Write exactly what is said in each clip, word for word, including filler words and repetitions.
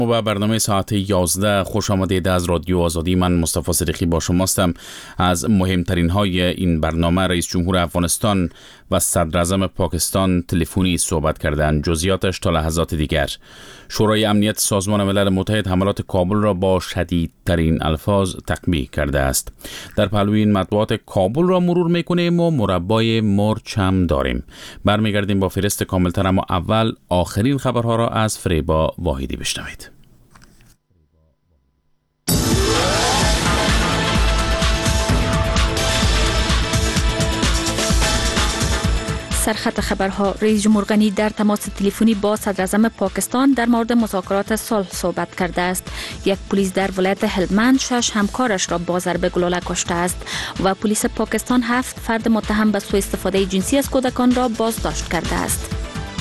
و برنامه ساعت یازده خوش آمدید از رادیو آزادی. من مصطفی صدیقی با شماستم. از مهمترین های این برنامه رئیس جمهور افغانستان و صدر اعظم پاکستان تلفنی صحبت کردند. جزئیاتش تا لحظات دیگر. شورای امنیت سازمان ملل متحد حملات کابل را با شدیدترین الفاظ تقبیح کرده است. در پهلوی این مطبوعات کابل را مرور میکنیم و مربای مرچ هم داریم. برمیگردیم با فهرست کاملتر، اما اول آخرین خبرها را از فریبا واحدی بشنوید. سرخط خبرها: رئیس جمهور غنی در تماس تلفنی با صدر اعظم پاکستان در مورد مذاکرات صلح صحبت کرده است. یک پلیس در ولایت هلمند شش همکارش را با ضرب گلوله کشته است و پلیس پاکستان هفت فرد متهم به سوء استفاده جنسی از کودکان را بازداشت کرده است.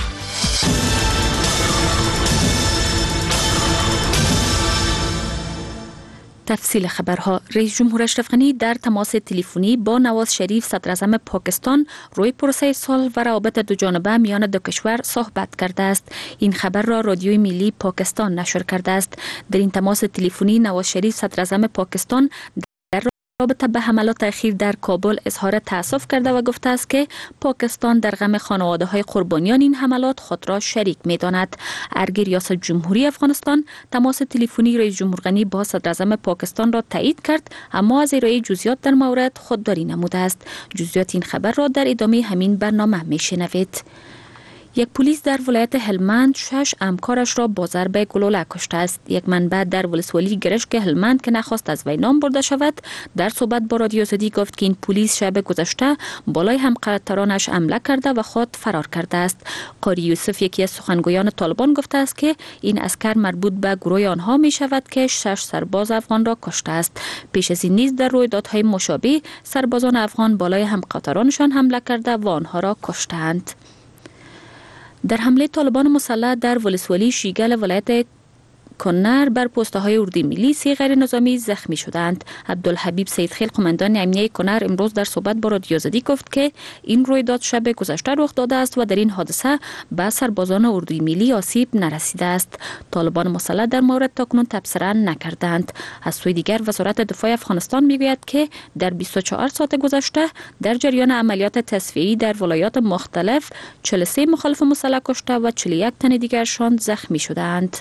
تفصیل خبرها: رئیس جمهور اشرف غنی در تماس تلفنی با نواز شریف صدر اعظم پاکستان روی پروسه صلح و روابط دو جانبه میان دو کشور صحبت کرده است. این خبر را رادیوی ملی پاکستان نشر کرده است. در این تماس تلفنی نواز شریف صدر اعظم پاکستان در رابطه به حملات اخیر در کابل اظهار تأسف کرده و گفته است که پاکستان در غم خانواده‌های قربانیان این حملات خود را شریک می‌داند. ارگی ریاست جمهوری افغانستان تماس تلفنی رئیس جمهور غنی با صدر اعظم پاکستان را تایید کرد، اما از ارائه جزئیات در مورد خودداری نموده است. جزئیات این خبر را در ادامه همین برنامه می‌شنوید. یک پلیس در ولایت هلمند شش همکارش را با ضرب گلوله کشته است. یک منبع در ولسوالی گرشک هلمند که نخواست از وی نام برده شود، در صحبت با رادیو آزادی گفت که این پلیس شب گذشته بالای همقطارانش حمله کرده و خود فرار کرده است. قاری یوسف، یکی از سخنگویان طالبان، گفته است که این عسکر مربوط به گروه آنها می شود که شش سرباز افغان را کشته است. پیش از این نیز در رویدادهای مشابه سربازان افغان بالای همقطارانشان حمله کرده و آنها را کشتند. در حمله طالبان مسلح در ولسوالی شیگل ولایت کنر بر پسته های اردوی ملی سی غیر نظامی زخمی شدند. عبدالحبیب سیدخیل، قماندان امنیه کنر، امروز در صحبت با رادیو آزادی گفت که این رویداد شب گذشته رخ داده است و در این حادثه به سربازان اردوی ملی آسیب نرسیده است. طالبان مسلح در مورد تاکنون تبصره نکردند. از سوی دیگر وزارت دفاع افغانستان میگوید که در بیست و چهار ساعت گذشته در جریان عملیات تصفیه‌ای در ولایات مختلف چهل و سه مخالف مسلح کشته و چهل و یک تن دیگرشان زخمی شدند.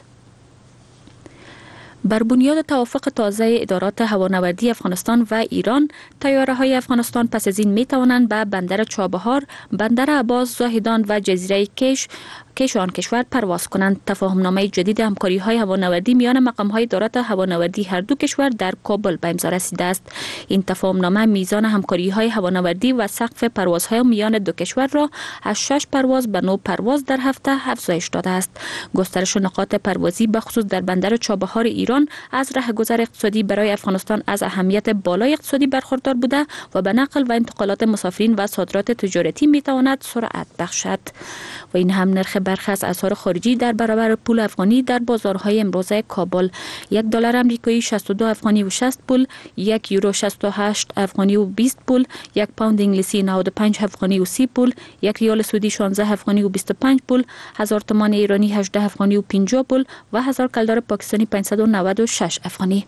بر بنیاد توافق تازه ادارات هوانوردی افغانستان و ایران، طیاره‌های افغانستان پس از این می توانند به بندر چابهار، بندر عباس، زاهدان و جزیره کیش کیش آن کشور پرواز کنند. تفاهم‌نامه جدید همکاری‌های هوانوردی میان مقام‌های ادارات هوانوردی هر دو کشور در کابل به امضا رسیده است. این تفاهم‌نامه میزان همکاری‌های هوانوردی و سقف پروازهای میان دو کشور را از شش پرواز به نه پرواز در هفته افزایش داده است. گسترش نقاط پروازی به خصوص در بندر چابهار ایران از رهگذر اقتصادی برای افغانستان از اهمیت بالای اقتصادی برخوردار بوده و به نقل و انتقالات مسافرین و صادرات تجارتی میتواند سرعت بخشد. و این هم نرخ برخی از اسعار خارجی در برابر پول افغانی در بازارهای امروز کابل: یک دلار آمریکایی شصت و دو افغانی و شصت پول، یک یورو شصت و هشت افغانی و بیست پول، یک پوند انگلیسی نود و پنج افغانی و سی پول، یک ریال سعودی شانزده افغانی و بیست و پنج پول، هزار تومان ایرانی هجده افغانی و پنجاه پول و هزار کلدار پاکستانی پانصد و نود و شش افغانی.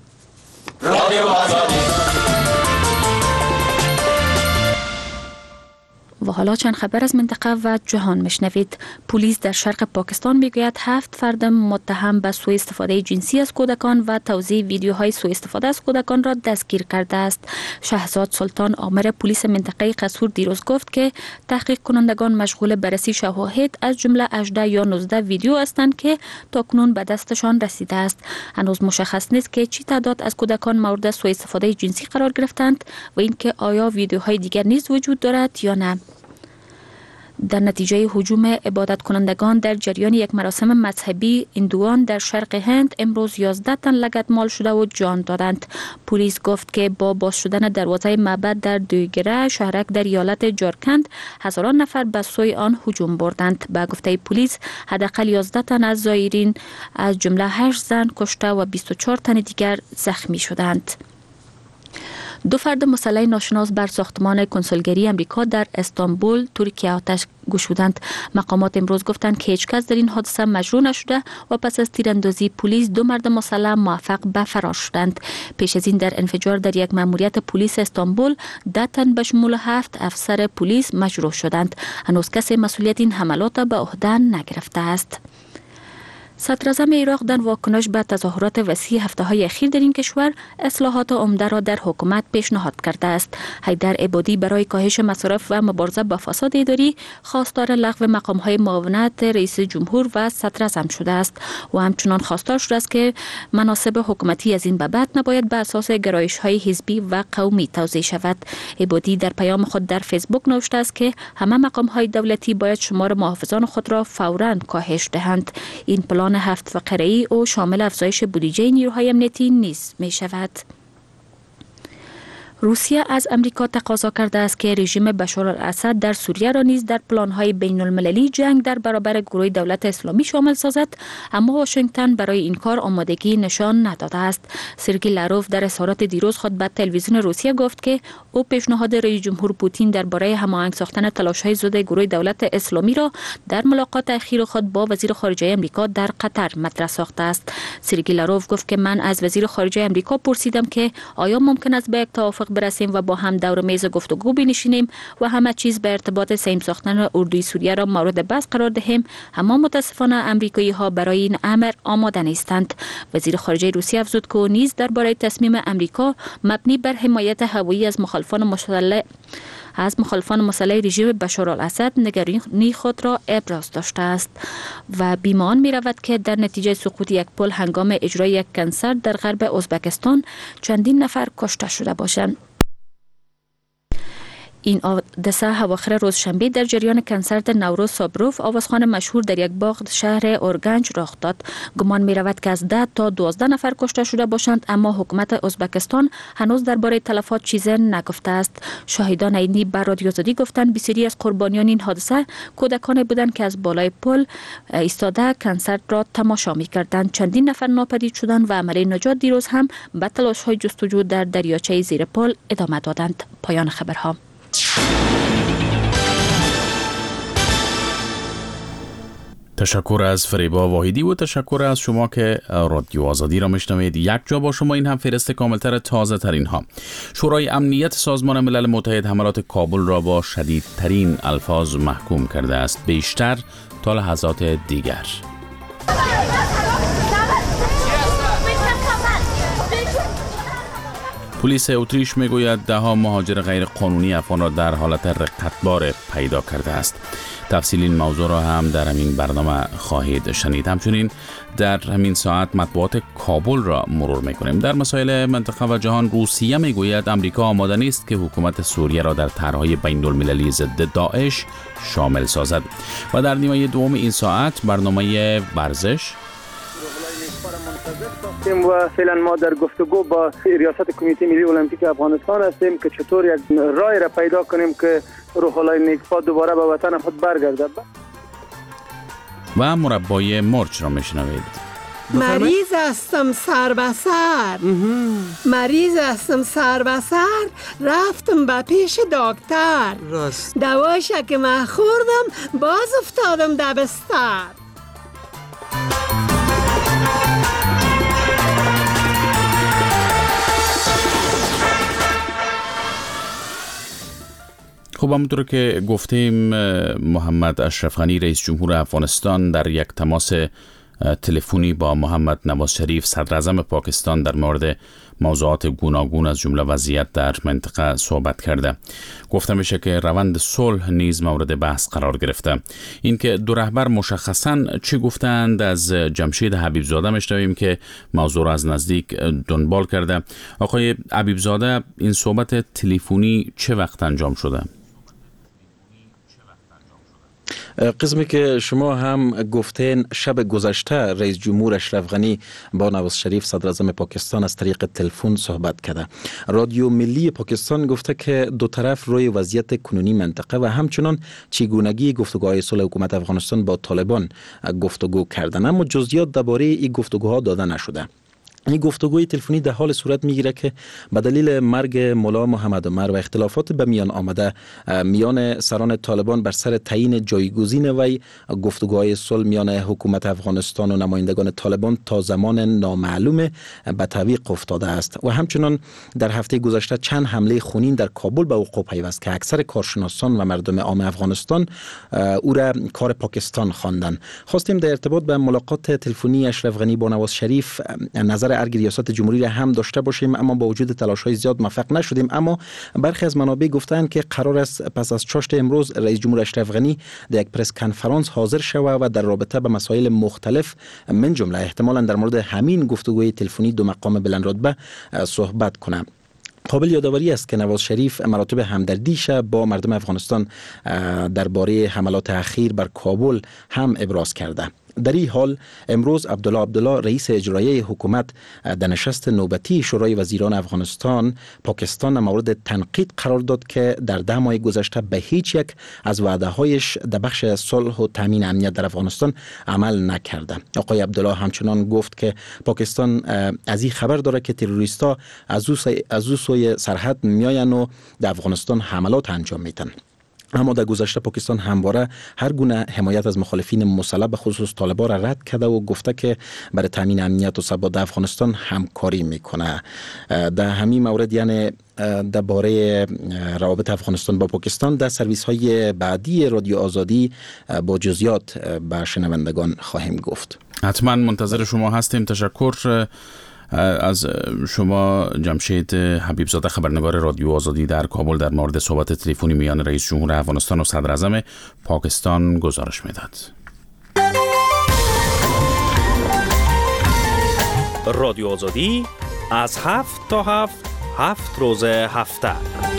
و حالا چند خبر از منطقه و جهان میشنوید. پلیس در شرق پاکستان میگوید هفت فرد متهم به سوء استفاده جنسی از کودکان و توزیع ویدیوهای سوء استفاده از کودکان را دستگیر کرده است. شهزاد سلطان، آمر پلیس منطقه قصور، دیروز گفت که تحقیق کنندگان مشغول بررسی شواهد از جمله هجده یا نوزده ویدیو هستند که تاکنون به دستشان رسیده است. هنوز مشخص نیست که چی تعداد از کودکان مورد سوء استفاده جنسی قرار گرفتند و اینکه آیا ویدیوهای دیگر نیز وجود دارد یا نه. در نتیجه هجوم عبادت کنندگان در جریان یک مراسم مذهبی هندوان در شرق هند، امروز یازده تن لگدمال شده و جان دادند. پلیس گفت که با باز شدن دروازه معبد در دویگره شهرک در ایالت جارکند، هزاران نفر به سوی آن هجوم بردند. به گفته پلیس حداقل یازده تن از زائرین از جمله هشت زن کشته و بیست و چهار تن دیگر زخمی شدند. دو فرد مسلح ناشناس بر ساختمان کنسولگری امریکا در استانبول ترکیه آتش گشودند. مقامات امروز گفتند که هیچ کس در این حادثه مجروح نشده و پس از تیراندازی پلیس دو مرد مسلح موفق به فرار شدند. پیش از این در انفجار در یک ماموریت پلیس استانبول ده تن به شمول هفت افسر پلیس مجروح شدند. هنوز کسی مسئولیت این حملات به عهده نگرفته است. صدراعظم عراق در واکنش به تظاهرات وسیع هفته های اخیر در این کشور اصلاحات عمده را در حکومت پیشنهاد کرده است. حیدر عبادی برای کاهش مصارف و مبارزه با فساد اداری خواستار لغو مقام های معاونت رئیس جمهور و صدراعظم شده است و همچنان خواستار شده است که مناصب حکومتی از این به بعد نباید به اساس گرایش های حزبی و قومی توزیع شود. عبادی در پیام خود در فیسبوک نوشته است که همه مقام های دولتی باید شمار محافظان خود را فوراً کاهش دهند. این پلان هفت فقره‌ای او شامل افزایش بودجه نیروهای امنیتی نیز می شود. روسیه از امریکا تقاضا کرده است که رژیم بشار الاسد در سوریه را نیز در پلان‌های بین المللی جنگ در برابر گروه دولت اسلامی شامل سازد، اما واشنگتن برای این کار آمادگی نشان نداده است. سرگی لاروف در اظهارات دیروز خود به تلویزیون روسیه گفت که او پیشنهاد رئیس جمهور پوتین درباره هماهنگ ساختن تلاش‌های ضد گروه دولت اسلامی را در ملاقات اخیر خود با وزیر خارجه آمریکا در قطر مطرح ساخته است. سرگی لاروف گفت که من از وزیر خارجه آمریکا پرسیدم که آیا ممکن است به یک توافق برسیم و با هم دور میز گفتگو بنشینیم و همه چیز به ارتباط سیم ساختن اردوی سوریه را مورد بحث قرار دهیم، اما متاسفانه امریکایی ها برای این امر آماده نیستند. وزیر خارجه روسیه افزود که نیز درباره تصمیم امریکا مبنی بر حمایت هوایی از مخالفان مسلح از مخالفان مسلح رژیم بشار الاسد نگرانی خود را ابراز داشته است و بیمان می رود که در نتیجه سقوط یک پل هنگام اجرای یک کنسرت در غرب ازبکستان چندین نفر کشته شده باشند. این حادثه اواخر روز شنبه در جریان کنسرت نوروز سابروف، آوازخوان مشهور در یک باغ شهر اورگنج رخ داد. گمان می رود که از ده تا دوازده نفر کشته شده باشند، اما حکومت ازبکستان هنوز درباره تلفات چیزی نگفته است. شاهدان عینی بر رادیو آزادی گفتند بسیاری از قربانیان این حادثه کودکان بودند که از بالای پل ایستاده کنسرت را تماشا می کردند. چندین نفر ناپدید شدند و عملیه نجات دیروز هم به تلاش‌های جستجو در دریاچه زیر پل ادامه دادند. پایان خبرها. تشکر از فریبا واحدی و تشکر از شما که رادیو آزادی را میشنوید. یک جا با شما این هم فهرست کاملتر تازه ترین ها. شورای امنیت سازمان ملل متحد حملات کابل را با شدیدترین الفاظ محکوم کرده است، بیشتر تا لحظات دیگر. پلیس اتریش میگوید ده ها مهاجر غیر قانونی افغان را در حالت رقتبار پیدا کرده است. تفصیل این موضوع را هم در همین برنامه خواهید شنید. همچنین در همین ساعت مطبوعات کابل را مرور میکنیم. در مسائل منطقه و جهان، روسیه میگوید امریکا آماده نیست که حکومت سوریه را در طرح‌های بین المللی ضد داعش شامل سازد. و در نیمه دوم این ساعت برنامه ورزش و فعلا ما در گفتگو با ریاست کمیته ملی المپیک افغانستان هستیم که چطور یک راه را پیدا کنیم که روح الله نیک‌پا دوباره به وطن خود برگردد. و مربای مرچ را میشنوید. مریض هستم سر به سر مریض هستم سر به سر رفتم به پیش دکتر، راست دوایش که من خوردم باز افتادم در بستر. خب همونطور که گفتیم، محمد اشرف غنی رئیس جمهور افغانستان در یک تماس تلفنی با محمد نواز شریف صدراعظم پاکستان در مورد موضوعات گوناگون از جمله وضعیت در منطقه صحبت کرده. گفته میشه که روند صلح نیز مورد بحث قرار گرفته. اینکه دو رهبر مشخصاً چه گفتند از جمشید حبیبزاده میشنویم که موضوع را از نزدیک دنبال کرده. آقای حبیبزاده، این صحبت تلفنی چه وقت انجام شده؟ قسمی که شما هم گفتین شب گذشته رئیس جمهور اشرف غنی با نواز شریف صدراعظم پاکستان از طریق تلفن صحبت کرده. رادیو ملی پاکستان گفته که دو طرف روی وضعیت کنونی منطقه و همچنان چگونگی گفتگوهای صلح حکومت افغانستان با طالبان گفتگو کردن، اما جزئیات درباره این گفتگوها داده نشده. این گفتگوی تلفنی در حال صورت میگیره که به دلیل مرگ ملا محمد عمر و اختلافات به میان آمده میان سران طالبان بر سر تعیین جایگزین وی، گفتگوهای صلح میان حکومت افغانستان و نمایندگان طالبان تا زمان نامعلوم به تعویق افتاده است و همچنان در هفته گذشته چند حمله خونین در کابل به وقوع پیوست که اکثر کارشناسان و مردم عام افغانستان او را کار پاکستان خواندند. خواستیم در ارتباط به ملاقات تلفنی اشرف غنی با نواز شریف نظر ارگ ریاست جمهوری را هم داشته باشیم، اما با وجود تلاش‌های زیاد موفق نشدیم. اما برخی از منابع گفتند که قرار است پس از چاشت امروز رئیس جمهور اشرف غنی در یک پرس کنفرانس حاضر شود و در رابطه به مسائل مختلف من جمله احتمالاً در مورد همین گفتگوی تلفنی دو مقام بلندرتبه صحبت کنه. قابل یادآوری است که نواز شریف مراتب همدردیش با مردم افغانستان درباره حملات اخیر بر کابل هم ابراز کرده. در این حال امروز عبدالله عبدالله رئیس اجرایی حکومت در نشست نوبتی شورای وزیران افغانستان پاکستان مورد تنقید قرار داد که در ده ماه گذشته به هیچ یک از وعده هایش در بخش صلح و تامین امنیت در افغانستان عمل نکرده. آقای عبدالله همچنان گفت که پاکستان از این خبر داره که تروریستا از او سوی سرحد میاین و در افغانستان حملات انجام میدن. اما در گذشته پاکستان همواره هر گونه حمایت از مخالفین مسلح به خصوص طالبان را رد کرده و گفته که برای تامین امنیت و ثبات افغانستان همکاری میکنه. در همین مورد یعنی درباره روابط افغانستان با پاکستان در سرویس های بعدی رادیو آزادی با جزئیات به شنوندگان خواهیم گفت. حتما منتظر شما هستیم. تشکر از شما جمشید حبیبزاده، خبرنگار رادیو آزادی در کابل، در مورد صحبت تلفنی میان رئیس جمهور افغانستان و صدر اعظم پاکستان گزارش میداد. رادیو آزادی از هفت تا هفت هفت روز هفته.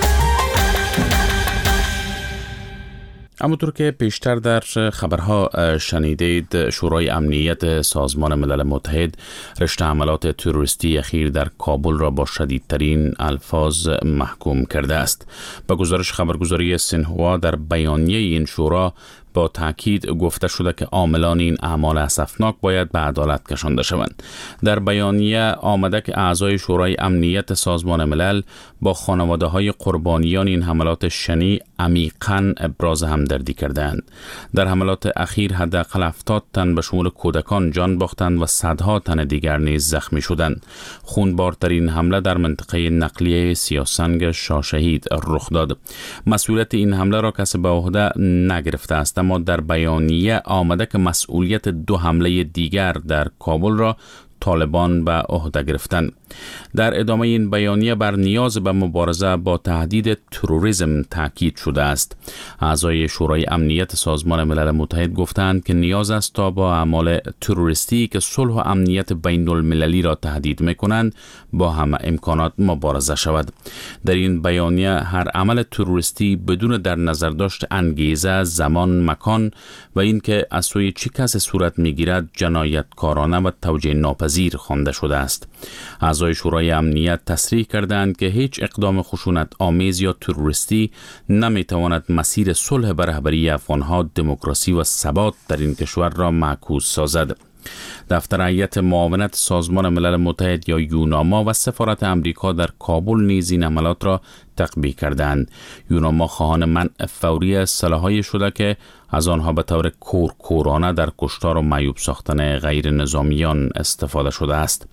همونطور که پیشتر در خبرها شنیدید، شورای امنیت سازمان ملل متحد رشته حملات تروریستی اخیر در کابل را با شدیدترین الفاظ محکوم کرده است. با گزارش خبرگزاری سینهوا در بیانیه این شورا با تاکید گفته شده که عاملان این اعمال اسفناک باید به عدالت کشانده شوند. در بیانیه آمده که اعضای شورای امنیت سازمان ملل با خانواده‌های قربانیان این حملات شنیع عمیقاً ابراز همدردی کردند. در حملات اخیر حداقل هفتاد تن به شمول کودکان جان باختند و صدها تن دیگر نیز زخمی شدند. خونبارترین حمله در منطقه نقلیه سیاسنگ شاهشهید رخ داد. مسئولیت این حمله را کسی به عهده نگرفته است، اما در بیانیه آمده که مسئولیت دو حمله دیگر در کابل را طالبان به عهده گرفتند. در ادامه این بیانیه بر نیاز به مبارزه با تهدید تروریسم تاکید شده است. اعضای شورای امنیت سازمان ملل متحد گفتند که نیاز است تا با اعمال تروریستی که صلح و امنیت بین المللی را تهدید می‌کنند با همه امکانات مبارزه شود. در این بیانیه هر عمل تروریستی بدون در نظر داشت انگیزه، زمان، مکان و اینکه از سوی چه کسی صورت می‌گیرد جنایتکارانه و توجیه ناپذیر خوانده شده است. اعضای شورای امنیت تصریح کردند که هیچ اقدام خشونت آمیز یا تروریستی نمیتواند مسیر صلح به رهبری افغانها، دموکراسی و ثبات در این کشور را معکوس سازد. دفتر هیئت معاونت سازمان ملل متحد یا یوناما و سفارت امریکا در کابل نیز این عملات را تقبیح کردند. یوناما خواهان منع فوری سلاح‌های شده که از آنها به طور کورکورانه در کشتار و معیوب ساختن غیر نظامیان استفاده شده است.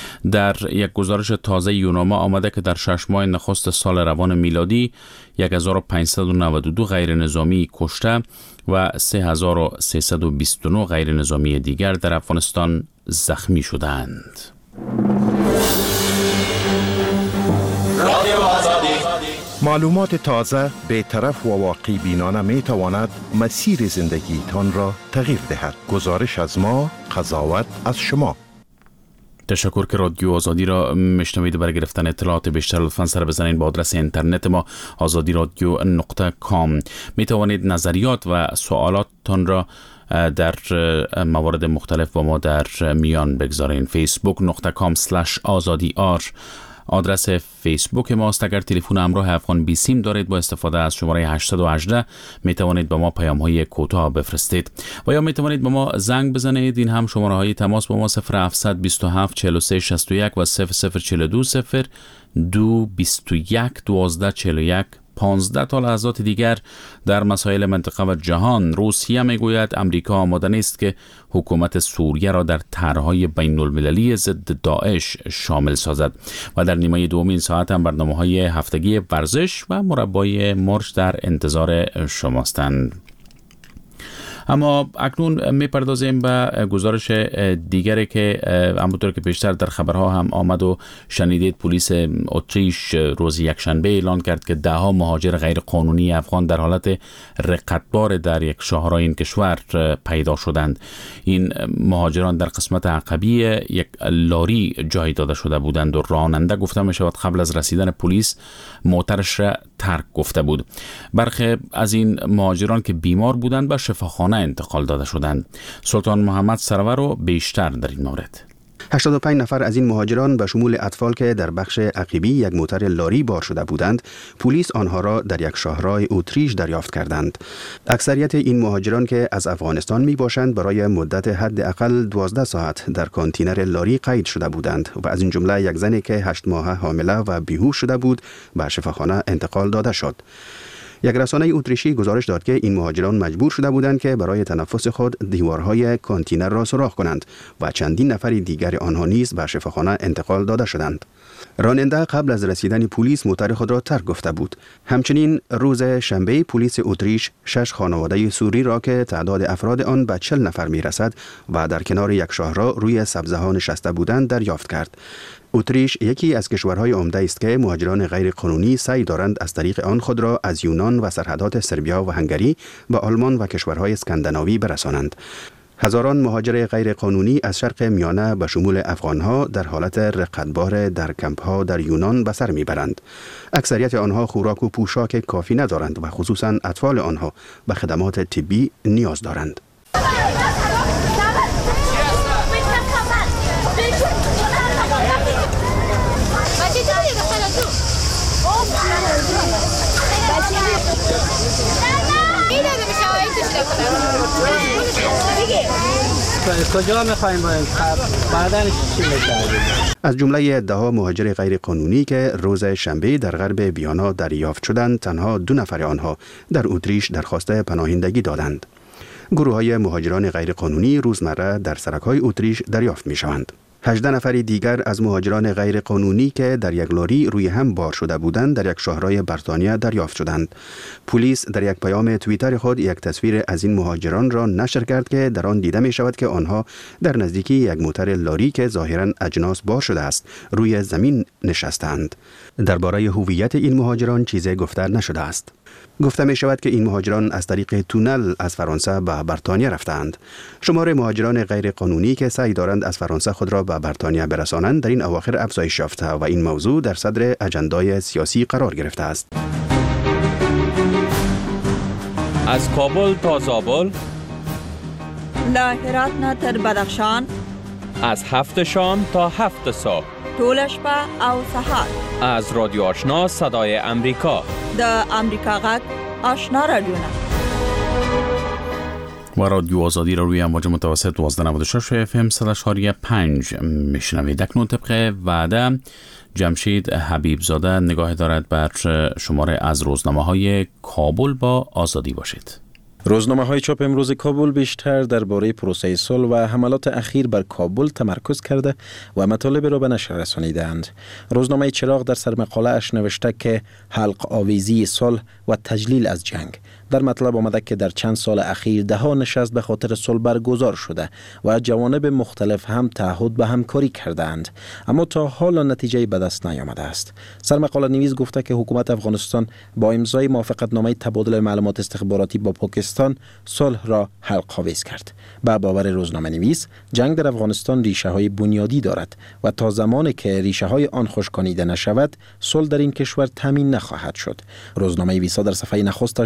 در یک گزارش تازه یوناما آمده که در شش ماه نخست سال روان میلادی هزار و پانصد و نود و دو غیر نظامی کشته و سه هزار و سیصد و بیست و نه غیر نظامی دیگر در افغانستان زخمی شدند. معلومات تازه، بی‌طرف و واقعی بینانه می تواند مسیر زندگی تان را تغییر دهد. گزارش از ما، قضاوت از شما. تشکر که رادیو آزادی را میشنوید. برای گرفتن اطلاعات بیشتر لطفاً سر بزنید با آدرس اینترنت ما آزادی رادیو نقطه کام. می توانید نظریات و سوالاتتان را در موارد مختلف با ما در میان بگذارین. فیسبوک نقطه کام سلش آزادی آر آدرس فیسبوک ماست. اگر تلفن همراه افغان بی سیم دارید با استفاده از شماره هشت یک هشت می توانید به ما پیام های کوتاه بفرستید و یا می توانید به ما زنگ بزنید. این هم شماره های تماس با ما صفر هفت دو هفت چهل و سه شصت و یک و صفر صفر چهل و دو صفر دو بیست و یک دوازده چهل و یک پانزده. تا لحظات دیگر در مسائل منطقه و جهان. روسیه میگوید امریکا آماده نیست که حکومت سوریه را در طرح‌های بین المللی ضد داعش شامل سازد. و در نیمه دومین ساعت هم برنامه‌های هفتگی ورزش و مربای مرج در انتظار شماستند. اما اکنون میپردازیم به گزارش دیگری که همونطور که پیشتر در خبرها هم آمد و شنیدید، پلیس اتریش روز یکشنبه اعلان کرد که ده ها مهاجر غیر قانونی افغان در حالت رقتبار در یک شاهرای این کشور پیدا شدند. این مهاجران در قسمت عقبی یک لاری جای داده شده بودند و راننده گفته می شود قبل از رسیدن پلیس موترش را ترک گفته بود. برخی از این مهاجران که بیمار بودند به شفاخانه انتقال داده شدند. سلطان محمد سرور رو بیشتر در این مورد. هشتاد و پنج نفر از این مهاجران به شمول اطفال که در بخش عقبی یک موتر لاری بار شده بودند، پلیس آنها را در یک شاهرای اتریش دریافت کردند. اکثریت این مهاجران که از افغانستان می باشند برای مدت حداقل دوازده ساعت در کانتینر لاری قید شده بودند و از این جمله یک زنی که هشت ماهه حامله و بیهوش شده بود به شفاخانه انتقال داده شد. یک رسانه اتریشی گزارش داد که این مهاجران مجبور شده بودند که برای تنفس خود دیوارهای کانتینر را سوراخ کنند و چندین نفر دیگر آنها نیز به شفاخانه انتقال داده شدند. راننده قبل از رسیدن پلیس موتر خود را ترک گفته بود. همچنین روز شنبه پلیس اتریش شش خانواده سوری را که تعداد افراد آن به چهل نفر می رسد و در کنار یک شاهرا روی سبزه ها نشسته بودند دریافت کرد. اتریش یکی از کشورهای عمده است که مهاجران غیر قانونی سعی دارند از طریق آن خود را از یونان و سرحدات سربیا و هنگری به آلمان و کشورهای اسکاندیناوی برسانند. هزاران مهاجر غیر قانونی از شرق میانه به شمول افغانها در حالت رقتبار در کمپ‌ها در یونان به سر میبرند. اکثریت آنها خوراک و پوشاک کافی ندارند و خصوصا اطفال آنها به خدمات طبی نیاز دارند. کجا می‌خوایم بریم؟ بعداً چی می‌کنیم؟ از جمله ده ها مهاجر غیر قانونی که روز شنبه در غرب ویانا دریافت شدند، تنها دو نفر آنها در اتریش درخواست پناهندگی دادند. گروه‌های مهاجران غیر قانونی روزمره در سرک‌های اتریش دریافت می‌شوند. هجده نفر دیگر از مهاجران غیر قانونی که در یک لاری روی هم بار شده بودند در یک شاهرای بریتانیا دریافت شدند. پلیس در یک پیام توییتر خود یک تصویر از این مهاجران را نشر کرد که در آن دیده می شود که آنها در نزدیکی یک موتر لاری که ظاهراً اجناس بار شده است روی زمین نشستند. درباره هویت این مهاجران چیزی گفته نشده است. گفته می شود که این مهاجران از طریق تونل از فرانسه به بریتانیا رفتند. شمار مهاجران غیر قانونی که سعی دارند از فرانسه خود را به بریتانیا برسانند در این اواخر افزایش یافته و این موضوع در صدر اجندای سیاسی قرار گرفته است. از کابل تا زابل، له هرات نه تر بدخشان، از هفت شام تا هفت صبح، ټول شپه او سهار، از رادیو آشنا صدای امریکا، د امریکا غږ آشنا رادیو و رادیو آزادی را روی امواج متوسط دوازده نود و شش اف ام صد و چهار پنج میشنوید. اکنون طبق وعده جمشید حبیبزاده نگاه دارد بر شماره از روزنامه‌های کابل با آزادی باشید. روزنامه های چاپ امروز کابل بیشتر درباره پروسه صلح و حملات اخیر بر کابل تمرکز کرده و مطالب را به نشر رسانیدند. روزنامه چراغ در سرمقاله اش نوشته که حلق آویزی صلح و تجلیل از جنگ. در مطلب آمده که در چند سال اخیر ده ها نشست به خاطر صلح برگزار شده و جوانب مختلف هم تعهد به همکاری کردند، اما تا حالا نتیجه به دست نیامده است. سرمقاله نویس گفته که حکومت افغانستان با امضای موافقتنامه تبادل معلومات استخباراتی با پاکستان صلح را حلق آویز کرد. به باور روزنامه نویس، جنگ در افغانستان ریشه های بنیادی دارد و تا زمانی که ریشه های آن خشکانیده نشود، صلح در این کشور تامین نخواهد شد. روزنامه ویسا در صفحه نخستش با خط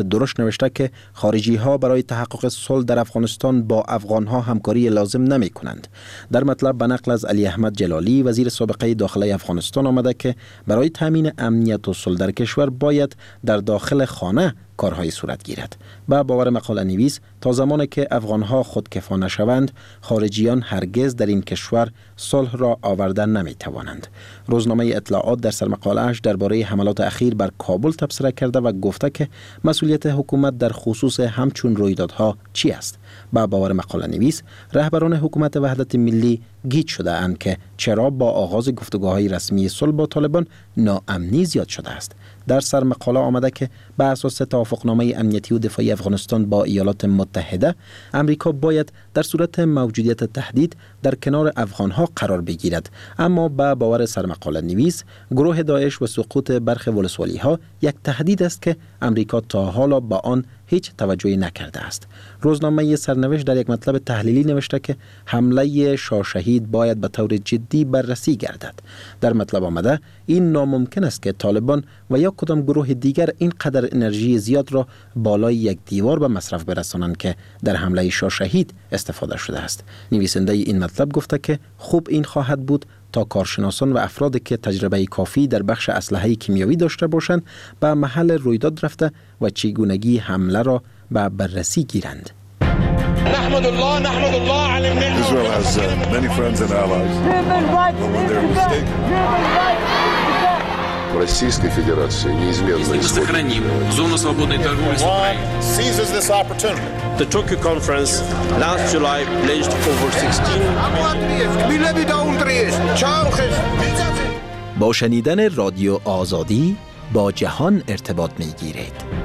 درشت نوشته که خارجی ها برای تحقق صلح در افغانستان با افغان ها همکاری لازم نمی کنند. در مطلب به نقل از علی احمد جلالی وزیر سابقه داخلی افغانستان آمده که برای تامین امنیت و صلح در کشور باید در داخل خانه کارهای صورت گیرد. با باور مقاله نویس تا زمانی که افغانها خودکفا نشوند خارجیان هرگز در این کشور صلح را آوردن نمی توانند. روزنامه اطلاعات در سرمقاله‌اش درباره حملات اخیر بر کابل تبصره کرده و گفته که مسئولیت حکومت در خصوص همچون رویدادها چی است. با باور مقاله نویس رهبران حکومت وحدت ملی گیج شده اند که چرا با آغاز گفتگوهای رسمی صلح با طالبان ناامنی زیاد شده است. در سر مقاله آمده که بر اساس توافقنامه امنیتی و دفاعی افغانستان با ایالات متحده امریکا باید در صورت موجودیت تهدید در کنار افغانها قرار بگیرد، اما با باور سرمقاله نویس گروه داعش و سقوط برخی ولسوالی ها یک تهدید است که امریکا تا حالا با آن هیچ توجهی نکرده است. روزنامه سرنوشت در یک مطلب تحلیلی نوشته که حمله شاه شهید باید به طور جدی بررسی گردد. در مطلب آمده این ناممکن است که طالبان و یا کدام گروه دیگر اینقدر انرژی زیاد را بالای یک دیوار به مصرف برسانند که در حمله شاه شهید استفاده شده است. نویسنده این مطلب گفته که خوب این خواهد بود تا کارشناسان و افرادی که تجربه کافی در بخش اسلحه کیمیایی داشته باشند به محل رویداد رفته و چگونگی حمله را به بررسی گیرند. نحمد الله نحمد الله علی النعمة. Israel has uh, many friends and allies. But when they're mistaken. Российской Федерации неизменно сохраним зону свободной торговли с Украиной. Seizes this opportunity. The Tokyo conference last July pledged over sixteen. با شنیدن رادیو آزادی با جهان ارتباط می‌گیرید.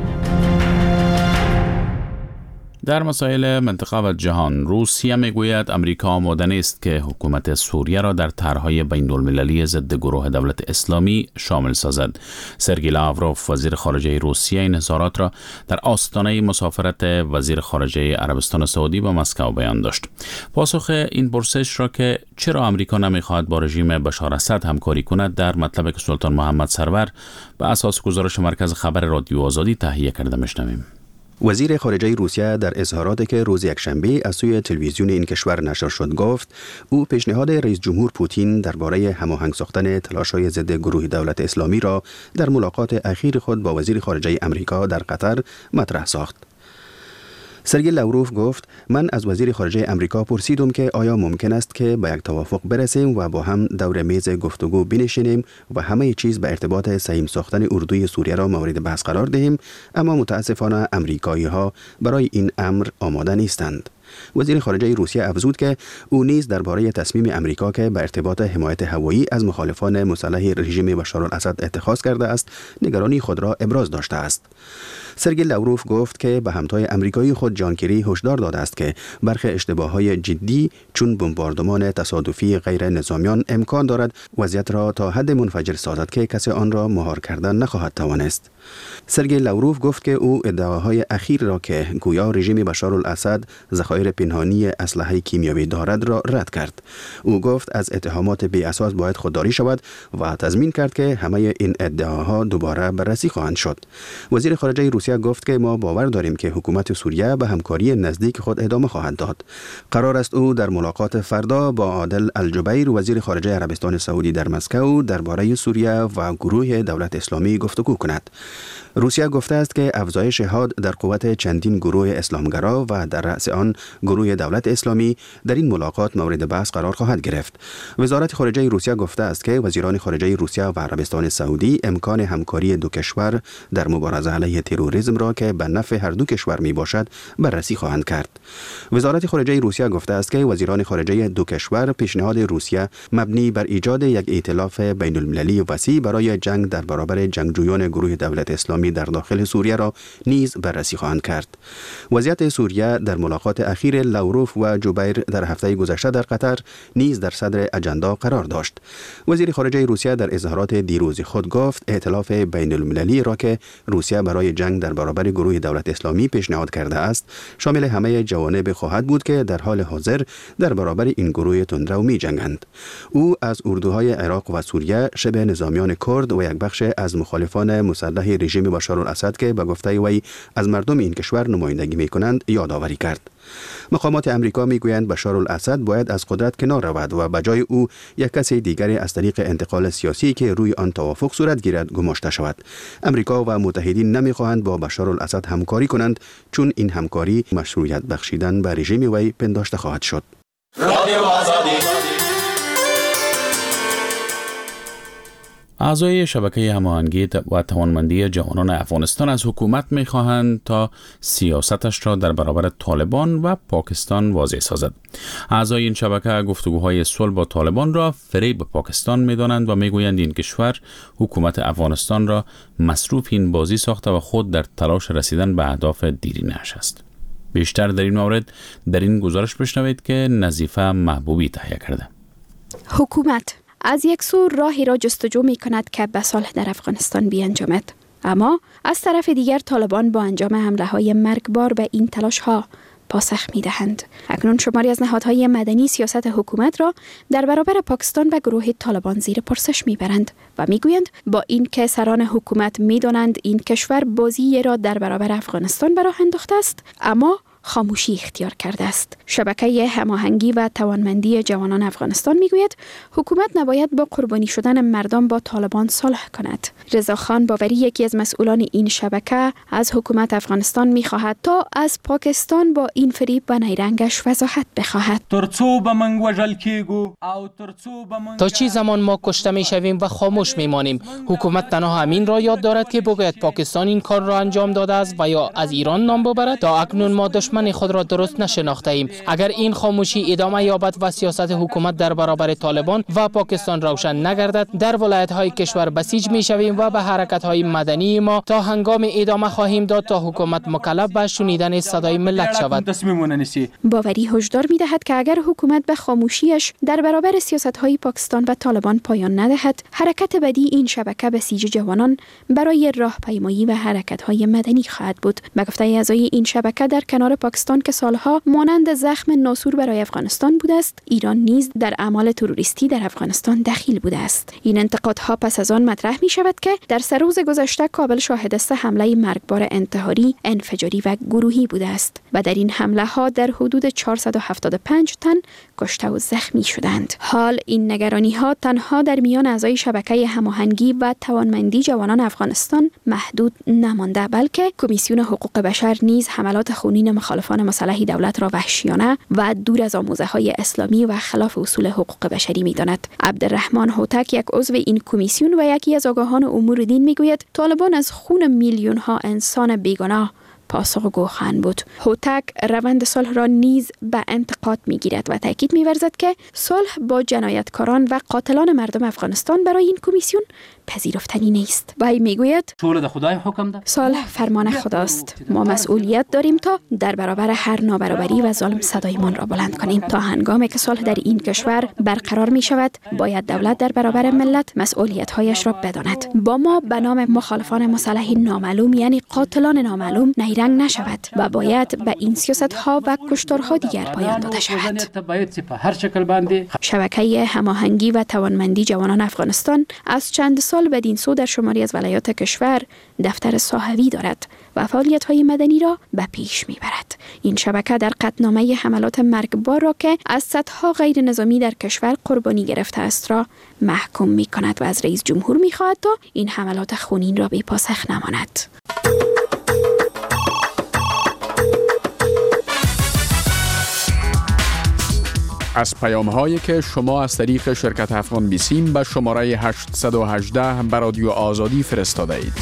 در مسائل منطقه و جهان روسیه میگوید امریکا آماده نیست که حکومت سوریه را در طرح‌های بین‌المللی ضد گروه دولت اسلامی شامل سازد. سرگئی لاوروف وزیر خارجه روسیه این اظهارات را در آستانه مسافرت وزیر خارجه عربستان سعودی به مسکو بیان داشت. پاسخ این پرسش را که چرا امریکا نمیخواهد با رژیم بشار اسد همکاری کند در مطلب که سلطان محمد سرور به اساس گزارش مرکز خبر رادیو آزادی تهیه کرده میشنویم. وزیر خارجه روسیه در اظهاراتی که روز یکشنبه از سوی تلویزیون این کشور نشر شد گفت او پیشنهاد رئیس جمهور پوتین درباره هماهنگ ساختن تلاش‌های ضد گروه دولت اسلامی را در ملاقات اخیر خود با وزیر خارجه امریکا در قطر مطرح ساخت. سرگئی لاوروف گفت من از وزیر خارجه امریکا پرسیدم که آیا ممکن است که به یک توافق برسیم و با هم دور میز گفتگو بنشینیم و همه چیز به ارتباط سهیم ساختن اردوی سوریه را مورد بحث قرار دهیم، اما متاسفانه امریکایی ها برای این امر آماده نیستند. وزیر خارجه روسیه افزود که او نیز درباره تصمیم امریکا که به ارتباط حمایت هوایی از مخالفان مسلح رژیم بشار الاسد اتخاذ کرده است نگرانی خود را ابراز داشته است. سرگئی لاوروف گفت که به همتای امریکایی خود جان کری هشدار داده است که برخی اشتباه‌های جدی چون بمباردمان تصادفی غیر نظامیان امکان دارد وضعیت را تا حد منفجر سازد که کسی آن را مهار کردن نخواهد توانست. سرگئی لاوروف گفت که او ادعاهای اخیر را که گویا رژیم بشار الاسد ذخایر پنهانی اسلحه کیمیایی دارد را رد کرد. او گفت از اتهامات بی اساس باید خودداری شود و تضمین کرد که همه این ادعاها دوباره بررسی خواهند شد. وزیر خارجه روسیه گفت که ما باور داریم که حکومت سوریه به همکاری نزدیک خود ادامه خواهد داد. قرار است او در ملاقات فردا با عادل الجبیر وزیر خارجه عربستان سعودی در مسکو درباره سوریه و گروه دولت اسلامی گفتگو کند. روسیه گفته است که افزایش حاد در قوت چندین گروه اسلامگرا و در رأس آن گروه دولت اسلامی در این ملاقات مورد بحث قرار خواهد گرفت. وزارت خارجه روسیه گفته است که وزیران خارجه روسیه و عربستان سعودی امکان همکاری دو کشور در مبارزه علیه تروریسم را که به نفع هر دو کشور می باشد بررسی خواهند کرد. وزارت خارجه روسیه گفته است که وزیران خارجه دو کشور پیشنهاد روسیه مبنی بر ایجاد یک ائتلاف بین المللی وسیع برای جنگ در برابر جنگجویان گروه دولت اسلامی در داخل سوریه را نیز بررسی خواهند کرد. وضعیت سوریه در ملاقات اخیر اخیر لاوروف و جوبیر در هفته گذشته در قطر نیز در صدر اجندا قرار داشت. وزیر خارجه روسیه در اظهارات دیروز خود گفت ائتلاف بین المللی را که روسیه برای جنگ در برابر گروه دولت اسلامی پیشنهاد کرده است شامل همه جوانب خواهد بود که در حال حاضر در برابر این گروه تندرو می جنگند. او از اردوهای عراق و سوریه، شبه نظامیان کرد و یک بخش از مخالفان مسلح رژیم بشار الاسد که به گفته وی از مردم این کشور نمایندگی می کنند یادآوری کرد. مقامات امریکا میگویند بشار الاسد باید از قدرت کنار رود و به جای او یک کس دیگری از طریق انتقال سیاسی که روی آن توافق صورت گیرد گماشته شود. امریکا و متحدین نمیخواهند با بشار الاسد همکاری کنند چون این همکاری مشروعیت بخشیدن به رژیم وی پنداشته خواهد شد. اعضای شبکه هماهنگی و توانمندی جوانان افغانستان از حکومت می‌خواهند تا سیاستش را در برابر طالبان و پاکستان واضح سازد. اعضای این شبکه گفتگوهای صلح با طالبان را فریب پاکستان می‌دانند و می‌گویند این کشور حکومت افغانستان را مصروف این بازی ساخته و خود در تلاش رسیدن به اهداف دیرینه‌اش است. بیشتر در این مورد در این گزارش بشنوید که نظیفه محبوبی تهیه کرده. حکومت از یک سو راهی را جستجو می کند که به صلح در افغانستان بیانجامد، اما از طرف دیگر طالبان با انجام حمله های مرگبار به این تلاش ها پاسخ می دهند. اکنون شماری از نهادهای مدنی سیاست حکومت را در برابر پاکستان و گروه طالبان زیر پرسش می برند و می گویند با این که سران حکومت می دانند این کشور بازی را در برابر افغانستان به راه انداخته است، اما خاموشی اختیار کرده است. شبکه هماهنگی و توانمندی جوانان افغانستان میگوید حکومت نباید با قربانی شدن مردم با طالبان صلح کند. رضا خان باوری، یکی از مسئولان این شبکه، از حکومت افغانستان میخواهد تا از پاکستان با این فریب و نیرنگش وضاحت بخواهد. تا چی زمان ما کشته میشویم و خاموش میمانیم؟ حکومت تنها همین را یاد دارد که بگوید پاکستان این کار را انجام داده است و یا از ایران نام ببرد. تا اکنون ما دشمن خود را درست نشناخته ایم. اگر این خاموشی ادامه یابد و سیاست حکومت در برابر طالبان و پاکستان روشن نگردد، در ولایت‌های کشور بسیج می‌شویم و به حرکت‌های مدنی ما تا هنگام ادامه خواهیم داد تا حکومت مکلف به شنیدن صدای ملت شود. باوری هشدار می‌دهد که اگر حکومت به خاموشیش در برابر سیاست‌های پاکستان و طالبان پایان ندهد، حرکت بعدی این شبکه بسیج جوانان برای راهپیمایی و حرکت‌های مدنی خواهد بود. به گفته اعضای این شبکه در کنار پاکستان که سالها مانند زخم ناسور برای افغانستان بوده است، ایران نیز در اعمال تروریستی در افغانستان دخیل بوده است. این انتقادها پس از آن مطرح می شود که در سه روز گذشته کابل شاهد است حمله مرگبار انتحاری، انفجاری و گروهی بوده است و در این حمله ها در حدود چهارصد و هفتاد و پنج تن کشته و زخمی شدند. حال این نگرانی ها تنها در میان اعضای شبکه هماهنگی و توانمندی جوانان افغانستان محدود نمانده، بلکه کمیسیون حقوق بشر نیز حملات خونین مخالفان مسلح دولت را وحشیانه و دور از آموزه‌های اسلامی و خلاف اصول حقوق بشری می‌داند. عبدالرحمن هوتک، یک عضو این کمیسیون و یکی از آگاهان امور دین، می‌گوید طالبان از خون میلیون‌ها انسان بیگناه پاسخگو خواهند بود. هوتک روند صلح را نیز به انتقاد می‌گیرد و تاکید می‌ورزد که صلح با جنایتکاران و قاتلان مردم افغانستان برای این کمیسیون پذیرفتنی نیست. وی میگوید صلح فرمان خداست. ما مسئولیت داریم تا در برابر هر نابرابری و ظلم صدایمان را بلند کنیم. تا هنگامی که صلح در این کشور برقرار می شود، باید دولت در برابر ملت مسئولیت‌هایش را بداند. با ما به نام مخالفان مسلح نامعلوم، یعنی قاتلان نامعلوم، نیرنگ نشود و باید به این سیاست‌ها و کشتارها دیگر پایان داده شود. شبکه هماهنگی و توانمندی جوانان افغانستان از چند سال بدین سو در شماری از ولایات کشور دفتر صاحبی دارد و فعالیت‌های مدنی را به پیش می‌برد. این شبکه در قطعنامه حملات مرگبار را که از صدها غیر نظامی در کشور قربانی گرفته است را محکوم می‌کند و از رئیس جمهور می‌خواهد تا این حملات خونین را بی پاسخ نماند. از پیام هایی که شما از طریق شرکت افغان بیسیم به شماره هشتصد و هجده به رادیو آزادی فرستاده اید.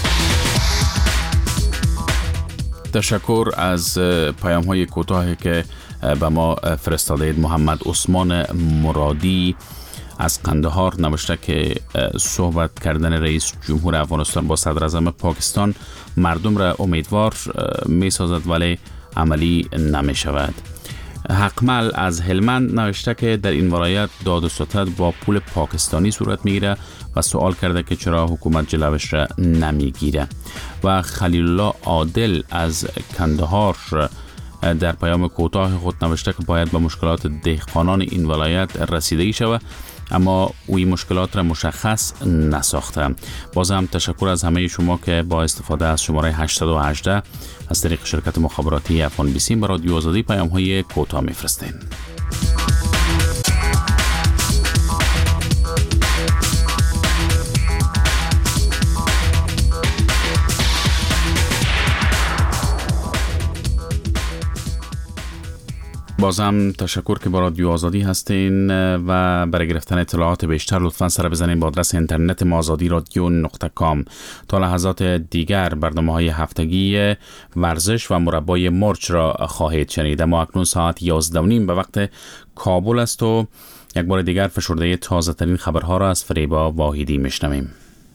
تشکر از پیام های کوتاهی که به ما فرستاده اید. محمد عثمان مرادی از قندهار نوشته که صحبت کردن رئیس جمهور افغانستان با صدر اعظم پاکستان مردم را امیدوار می سازد ولی عملی نمی شود. حقمل از هلمند نوشته که در این ولایت داد و ستد با پول پاکستانی صورت میگیره و سوال کرده که چرا حکومت جلوش را نمیگیره. و خلیل الله عادل از کندهار در پیام کوتاه خود نوشته که باید به مشکلات دهقانان این ولایت رسیدگی شود، اما اوی مشکلات را مشخص نساخته. باز هم تشکر از همه شما که با استفاده از شماره هشت یک هشت از طریق شرکت مخابراتی افغان بیسیم به رادیو آزادی پیام های کوتاه میفرستین. بازم تشکر که با رادیو آزادی هستین و برای گرفتن اطلاعات بیشتر لطفا سر بزنین با آدرس اینترنت ما آزادی رادیو نقطه کام. تا لحظات دیگر برنامه های هفتگی ورزش و مربای مرچ را خواهید شنید. ما اکنون ساعت یازده و نیم به وقت کابل است و یک بار دیگر فشرده تازه ترین خبرها را از فریبا واحدی میشنویم.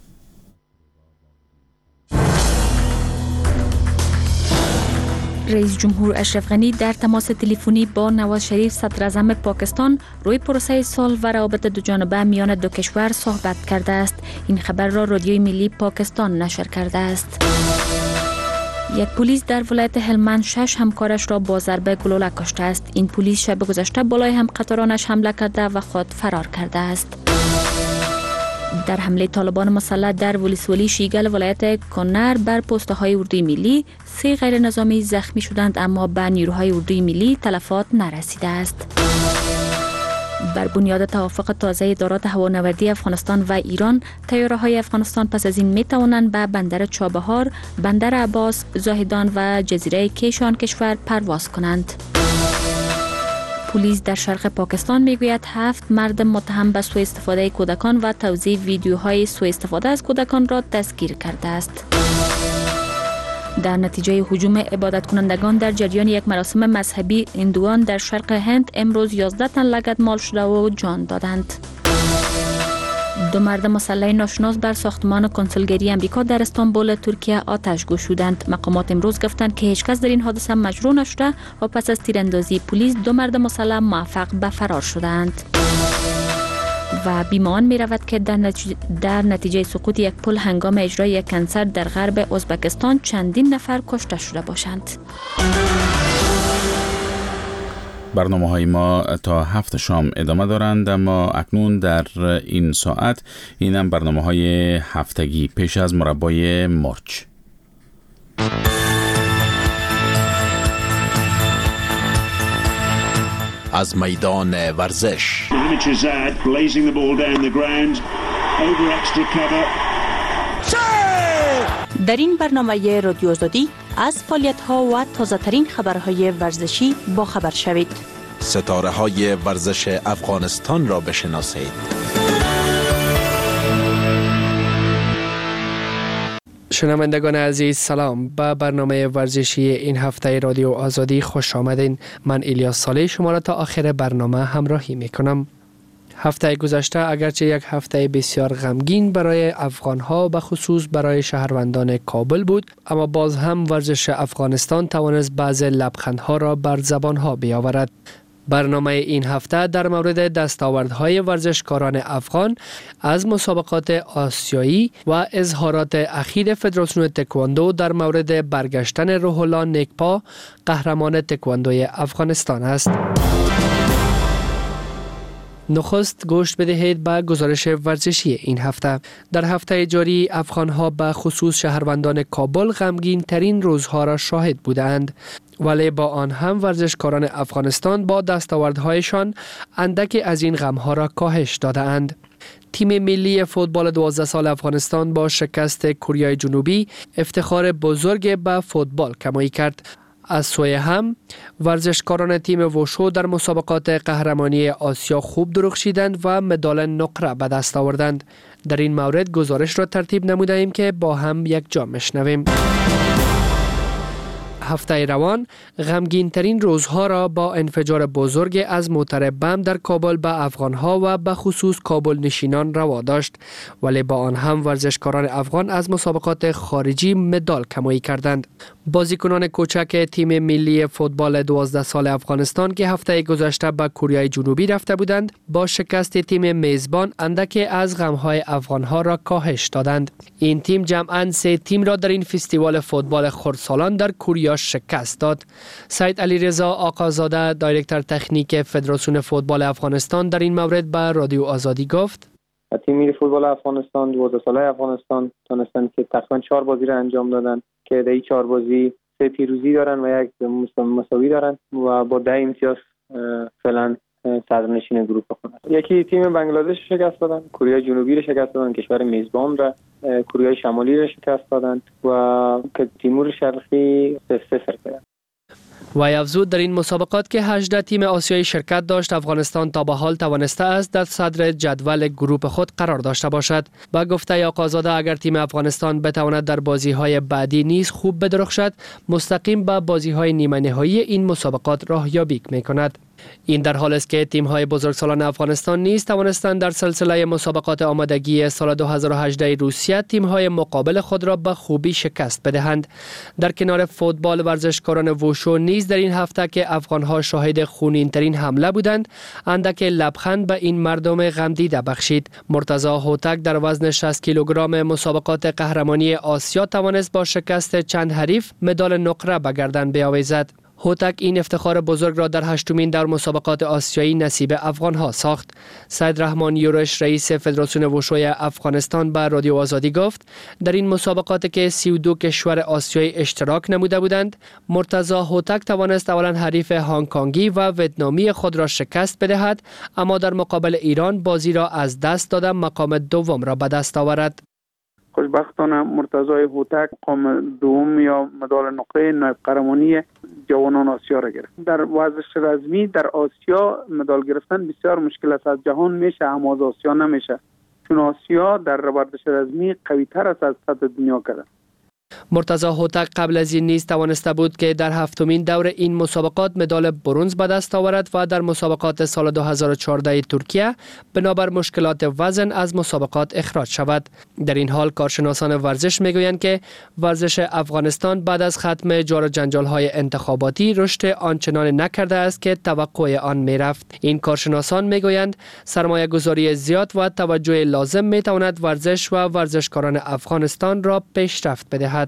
رئیس جمهور اشرف غنی در تماس تلفنی با نواز شریف صدر اعظم پاکستان روی پروسه صلح و روابط دو جانبه میان دو کشور صحبت کرده است. این خبر را رادیوی ملی پاکستان نشر کرده است. یک پلیس در ولایت هلمند شش همکارش را با ضربه گلوله کشته است. این پلیس شب گذشته بالای هم قطارانش حمله کرده و خود فرار کرده است. در حمله طالبان مسلح در ولسوالی شیگل ولایت کنر بر پوسته های اردوی ملی سه غیر نظامی زخمی شدند، اما به نیروهای اردوی ملی تلفات نرسیده است. بر بنیاد توافق تازه ادارات هوانوردی افغانستان و ایران، طیاره های افغانستان پس از این می توانند به بندر چابهار، بندر عباس، زاهدان و جزیره کیشان کشور پرواز کنند. پلیس در شرق پاکستان میگوید هفت مرد متهم به سوء استفاده کودکان و توزیع ویدیوهای سوء استفاده از کودکان را دستگیر کرده است. در نتیجه هجوم عبادت کنندگان در جریان یک مراسم مذهبی، هندوان در شرق هند امروز یازده تن لگدمال شده و جان دادند. دو مرد مسلح ناشناس بر ساختمان کنسولگری امریکا در استانبول ترکیه آتش گشودند. مقامات امروز گفتند که هیچ کس در این حادثه مجروح نشده و پس از تیراندازی پلیس دو مرد مسلح موفق به فرار شدند. و بیمان می رود که در نتیجه, در نتیجه سقوط یک پل هنگام اجرای یک کنسرت در غرب ازبکستان چندین نفر کشته شده باشند. برنامه های ما تا هفت شام ادامه دارند، اما اکنون در این ساعت اینم برنامه های هفتگی پیش از مربای مرچ. از میدان ورزش در این برنامه رادیو آزادی از فعالیت‌ها و تازه‌ترین خبرهای ورزشی با خبر شوید. ستاره های ورزش افغانستان را بشناسید. شنوندگان عزیز سلام، به برنامه ورزشی این هفته رادیو آزادی خوش آمدین. من الیاس صالح شما را تا آخر برنامه همراهی میکنم. هفته گذشته اگرچه یک هفته بسیار غمگین برای افغان‌ها به خصوص برای شهروندان کابل بود، اما باز هم ورزش افغانستان توانست بعض لبخندها را بر زبانها بیاورد. برنامه این هفته در مورد دستاوردهای ورزشکاران افغان از مسابقات آسیایی و اظهارات اخیر فدراسیون تکواندو در مورد برگشتن روح الله نیکپا قهرمان تکواندوی افغانستان است. نخست گوش بدهید به گزارش ورزشی این هفته. در هفته جاری افغان‌ها به خصوص شهروندان کابل غمگین ترین روزها را شاهد بودند، ولی با آن هم ورزشکاران افغانستان با دستاوردهایشان اندکی از این غمها را کاهش دادند. تیم ملی فوتبال دوازده سال افغانستان با شکست کره جنوبی افتخار بزرگ به فوتبال کمایی کرد. از سوی هم ورزشکاران تیم وشو در مسابقات قهرمانی آسیا خوب درخشیدند و مدال نقره به دست آوردند. در این مورد گزارش را ترتیب نموده‌ایم که با هم یک جا میشنویم. هفته روان غمگین ترین روزها را با انفجار بزرگ از موتر بم در کابل به افغانها و به خصوص کابل نشینان روا داشت، ولی با آن هم ورزشکاران افغان از مسابقات خارجی مدال کمایی کردند. بازیکنان کوچک تیم ملی فوتبال دوازده سال افغانستان که هفته گذشته به کره جنوبی رفته بودند با شکست تیم میزبان اندکی از غمهای افغانها را کاهش دادند. این تیم جمعاً سه تیم را در این فستیوال فوتبال خردسالان در کره شکست داد. سید علیرضا آقازاده دایرکتور تکنیک فدراسیون فوتبال افغانستان در این مورد به رادیو آزادی گفت: تیم ملی فوتبال افغانستان دوازده ساله افغانستان تونستن که تقریبا چهار بازی را انجام دادن که در این چهار بازی سه پیروزی دارن و یک مساوی دارن و با ده امتیاز فعلا صدرنشین گروه خودند. یکی تیم بنگلادش شکست دادن، کره جنوبی را شکست دادن، کشور میزبان را کره شمالی را شکست دادن و که تیمور شرقی سه صفر کردن. وی افزود در این مسابقات که هجده تیم آسیایی شرکت داشت، افغانستان تا به حال توانسته است در صدر جدول گروپ خود قرار داشته باشد. با گفته آقازاده اگر تیم افغانستان بتواند در بازی‌های بعدی نیز خوب بدرخشد، مستقیم به بازی‌های نیمه نهایی این مسابقات راهیابی می‌کند. این در حال است که تیم‌های بزرگسالان افغانستان نیز توانستند در سلسله مسابقات آمادگی سال دو هزار و هجده روسیه تیم‌های مقابل خود را به خوبی شکست بدهند. در کنار فوتبال، ورزشکاران ووشو نیز در این هفته که افغان‌ها شاهد خونین‌ترین حمله بودند، اندک لبخند به این مردم غمدیده بخشید. مرتضی هوتک در وزن شصت کیلوگرم مسابقات قهرمانی آسیا توانست با شکست چند حریف مدال نقره به گردن بیاویزد. هوتک این افتخار بزرگ را در هشتمین دور مسابقات آسیایی نصیب افغان‌ها ساخت. سید رحمان یورش رئیس فدراسیون ووشوی افغانستان به رادیو آزادی گفت در این مسابقات که سی و دو کشور آسیایی اشتراک نموده بودند، مرتضی هوتک توانست اولا حریف هنگکنگی و ویتنامی خود را شکست بدهد، اما در مقابل ایران بازی را از دست داده مقام دوم را به دست آورد. خوشبختانه مرتضی هوتک مقام دوم یا مدال نقره نایب قهرمانی جوانان آسیا را گرفت. در ورزش رزمی در آسیا مدال گرفتن بسیار مشکل است. از جهان میشه اما از آسیا نمیشه، چون آسیا در ورزش رزمی قوی تر است از سطح دنیا کرده. مرتضی هوتک قبل از این نیز توانسته بود که در هفتمین دور این مسابقات مدال برنز به دست آورد و در مسابقات سال دو هزار و چهارده ترکیه بنابر مشکلات وزن از مسابقات اخراج شود. در این حال کارشناسان ورزش میگویند که ورزش افغانستان بعد از ختم جار و جنجال‌های انتخاباتی رشد آنچنان نکرده است که توقع آن میرفت. این کارشناسان میگویند سرمایه گذاری زیاد و توجه لازم میتواند ورزش و ورزشکاران افغانستان را پیشرفت بدهد.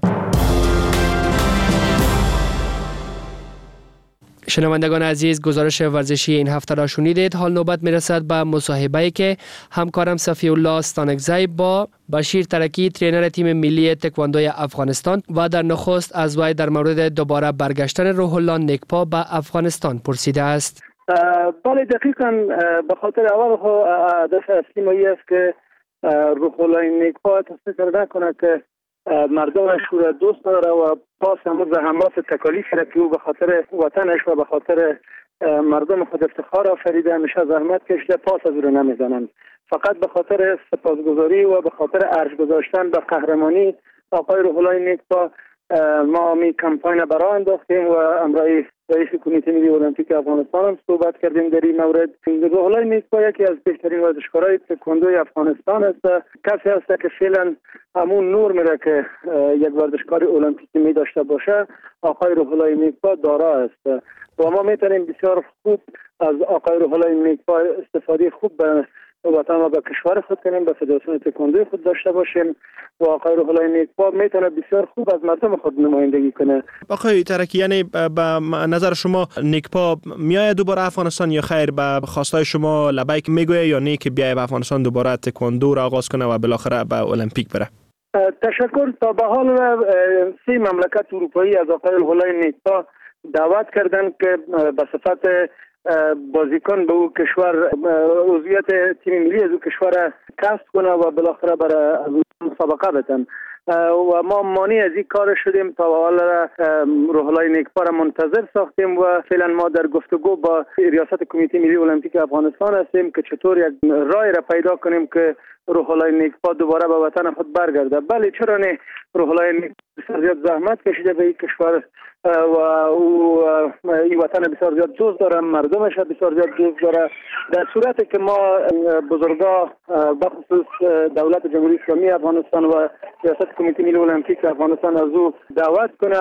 شنوندگان عزیز، گزارش ورزشی این هفته را شنیدید. حال نوبت میرسد به مصاحبه‌ای که همکارم صفی الله ستانکزی با بشیر ترکی ترینر تیم ملی تکواندوی افغانستان و در نخست از وی در مورد دوباره برگشتن روح الله نیکپا به افغانستان پرسیده است. بله دقیقاً به خاطر اول هدف اصلی ما است که روح الله نیکپا تصدیق نکنه که مردمش او را دوست داره و پاس هم زحمات تکالیف را که او به خاطر وطنش و به خاطر مردم خود افتخار آفریده همیشه زحمت کشیده، پاس از او را نمیزنند. فقط به خاطر سپاسگزاری و به خاطر ارج گذاشتن به قهرمانی آقای روح الله نیکپا ما می کمپاین برای انداختیم و امروز رئیس کمیته ملی المپیک افغانستان هم صحبت کردیم در این مورد. روح الله نیکپا یکی از بهترین ورزشکارای تکواندوی افغانستان است. کسی است که فعلا همون نور میره که یک ورزشکار المپیکی می داشته باشه آقای روح الله نیکپا دارا است و ما میتونیم بسیار خوب از آقای روح الله نیکپا استفاده خوب به وطن و به کشور خود کنیم، به فدراسیون تکواندوی خود داشته باشیم و آقای روح الله نیکپا میتونه بسیار خوب از مردم خود نمایندگی کنه. آقای ترکی، یعنی به نظر شما نیکپا میآید دوباره افغانستان یا خیر به خواستای شما لبیک میگویه یا نه که بیای به افغانستان دوباره تکواندو را آغاز کنه و بالاخره به المپیک بره؟ تشکر. تا به حال سه مملکت اروپایی از آقای روح الله نیکپا دعوت کردند که به صفت بازیکن به او کشور عضویت تیم ملی از او کشور کسب کنه و بالاخره برای مسابقه بدن و ما مانع از این کار شدیم. تا حالا روح الله نیکپا را منتظر ساختیم و فعلا ما در گفتگو با ریاست کمیته ملی المپیک افغانستان هستیم که چطور یک راه را پیدا کنیم که روح الله نیکپا دوباره به وطن خود برگرده. بله چرا نه، روح الله نیکپا زیاد زحمت کشیده به این کشور و او این وطن بسیار زیاد دوست داره، مردمش بسیار زیاد دوست داره. در صورتی که ما بزرگا بخصوص دولت جمهوری اسلامی افغانستان و ریاست کمیته ملی المپیک افغانستان از او دعوت کنه،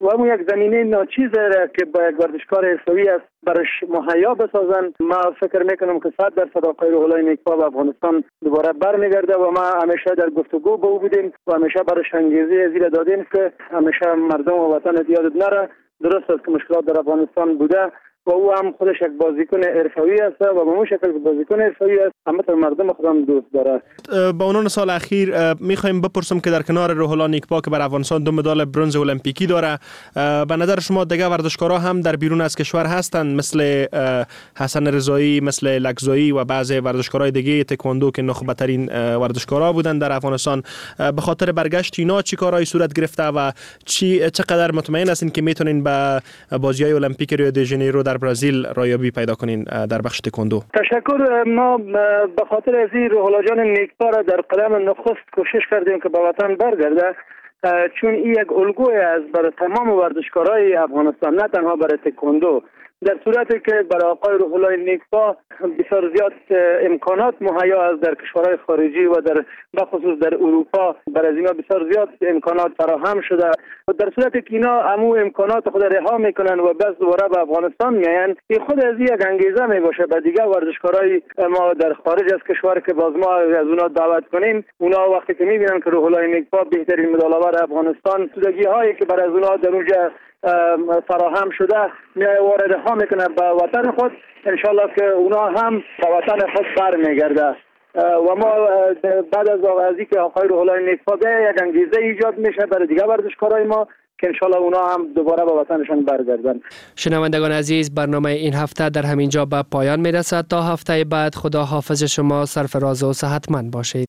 و همون یک زمینه ناچیز داره که با یک ورزشکار حرفه‌ای است برش مهیا بسازن. ما فکر میکنم که صد درصد آقای روح الله نیکپا به افغانستان دوباره برمیگرده و ما همیشه در گفتگو با او بودیم و همیشه برش انگیزه زیر دادیم که همیشه مردم و وطن یادت نره. درست است که مشکلات در افغانستان بوده و او هم خودش یک بازیکن حرفه‌ای است و به اون شکل که بازیکن حرفه‌ای است همه مردم خودم دوست داره. با عنوان سال اخیر میخوایم بپرسم که در کنار روح الله نیکپا که بر افغانستان دو مدال برنز المپیکی داره، به نظر شما دیگه ورزشکارا هم در بیرون از کشور هستند مثل حسن رضایی، مثل لکزایی و بعضی ورزشکارای دیگه تکواندو که نخبه ترین ورزشکارا بودن در افغانستان، به خاطر برگشت اینا چی کارهای صورت گرفته و چی چقدر مطمئن هستین که میتونین به بازی‌های المپیک ریو دی ژانیرو در برزیل رایابی پیدا کنین در بخش تکواندو؟ تشکر. ما به خاطر از این روح الله جان نیکپا را در قدم نخست کوشش کردیم که به وطن برگرده، چون این یک الگوی است برای تمام ورزشکارای افغانستان، نه تنها برای تکواندو. در صورتی که برای آقای روح الله نیکپا بسیار زیاد امکانات مهیا است در کشورهای خارجی و در بخصوص در اروپا، برای از اینا بسیار زیاد امکانات فراهم شده و در صورتی که اینا همو امکانات خود رها میکنن و بس دوباره به افغانستان میان، این خود از یک انگیزه میباشه به دیگه ورزشکارای ما در خارج از کشور که باز ما از اونا دعوت کنیم. اونا وقتی که میبینن که روح الله نیکپا بهترین مدال آور افغانستان، سودگی هایی که برای از اونا در اونجا فراهم شده واردها میکنه به وطن خود، انشالله که اونا هم به وطن خود برمیگرده و ما بعد از آغازی که آقای روح الله نیکپا به یک انگیزه ایجاد میشه برای دیگه ورزشکارای ما که انشالله اونا هم دوباره به وطنشان برگردن. شنوندگان عزیز، برنامه این هفته در همین جا به پایان میرسد. تا هفته بعد خدا حافظ شما، سرفراز و صحتمند باشید.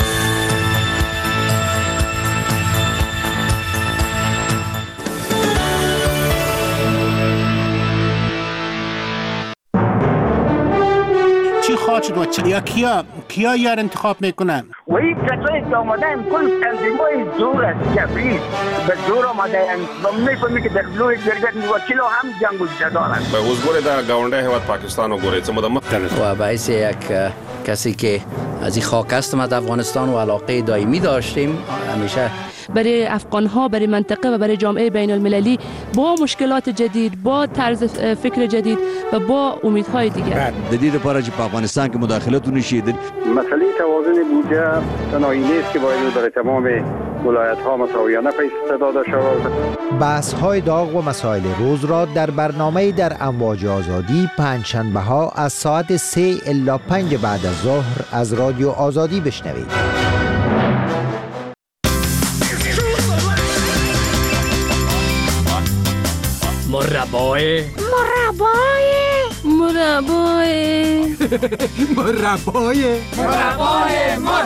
خواهد و چه یا کیا کیا یار انتخاب میکنن و این کسایی که آمدن کل تنظیمای زور است جبری به زور آمدن و میفهمی که در بلوی جرگت وکیلو هم جنگ و جدال است. به حضور در گاونده هیواد پاکستان و گوریت مدام و باعث یک کسی که از این خاک هستم از افغانستان و علاقه دائمی داشتیم همیشه برای افغان‌ها، برای منطقه و برای جامعه بین المللی با مشکلات جدید، با طرز فکر جدید و با امیدهای دیگر. جدید پارچ په افغانستان کې مداخلتونه شیدل. مسئله توازن بودجه تنهایی نیست که باید برای تمام ولایت‌ها مساویانه پیش داده شود. بحث‌های داغ و مسائل روز را در برنامه در امواج آزادی پنجشنبه‌ها از ساعت سه الی پنج بعد از ظهر از رادیو آزادی بشنوید. مربای مربای مربای مربای مربای مر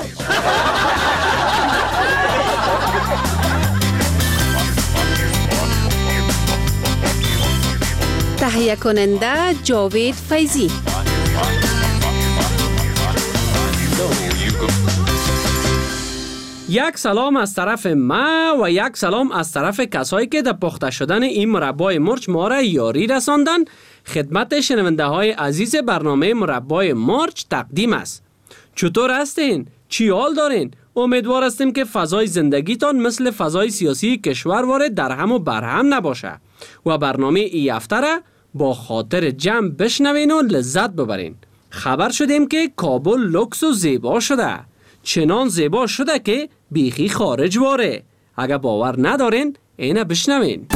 تهیه کننده جاوید فیضی. یک سلام از طرف ما و یک سلام از طرف کسایی که در پخته شدن این مربای مرچ ما را یاری رساندن. خدمت شنونده های عزیز برنامه مربای مرچ تقدیم است. چطور هستین؟ چی حال دارین؟ امیدوار هستیم که فضای زندگیتان مثل فضای سیاسی کشور وارد در هم و برهم نباشه و برنامه ای هفته را با خاطر جمع بشنوین و لذت ببرین. خبر شدیم که کابل لوکس و زیبا شده، چنان زیبا شده که بیخی خارج واره. اگه باور ندارین اینه بشنوین.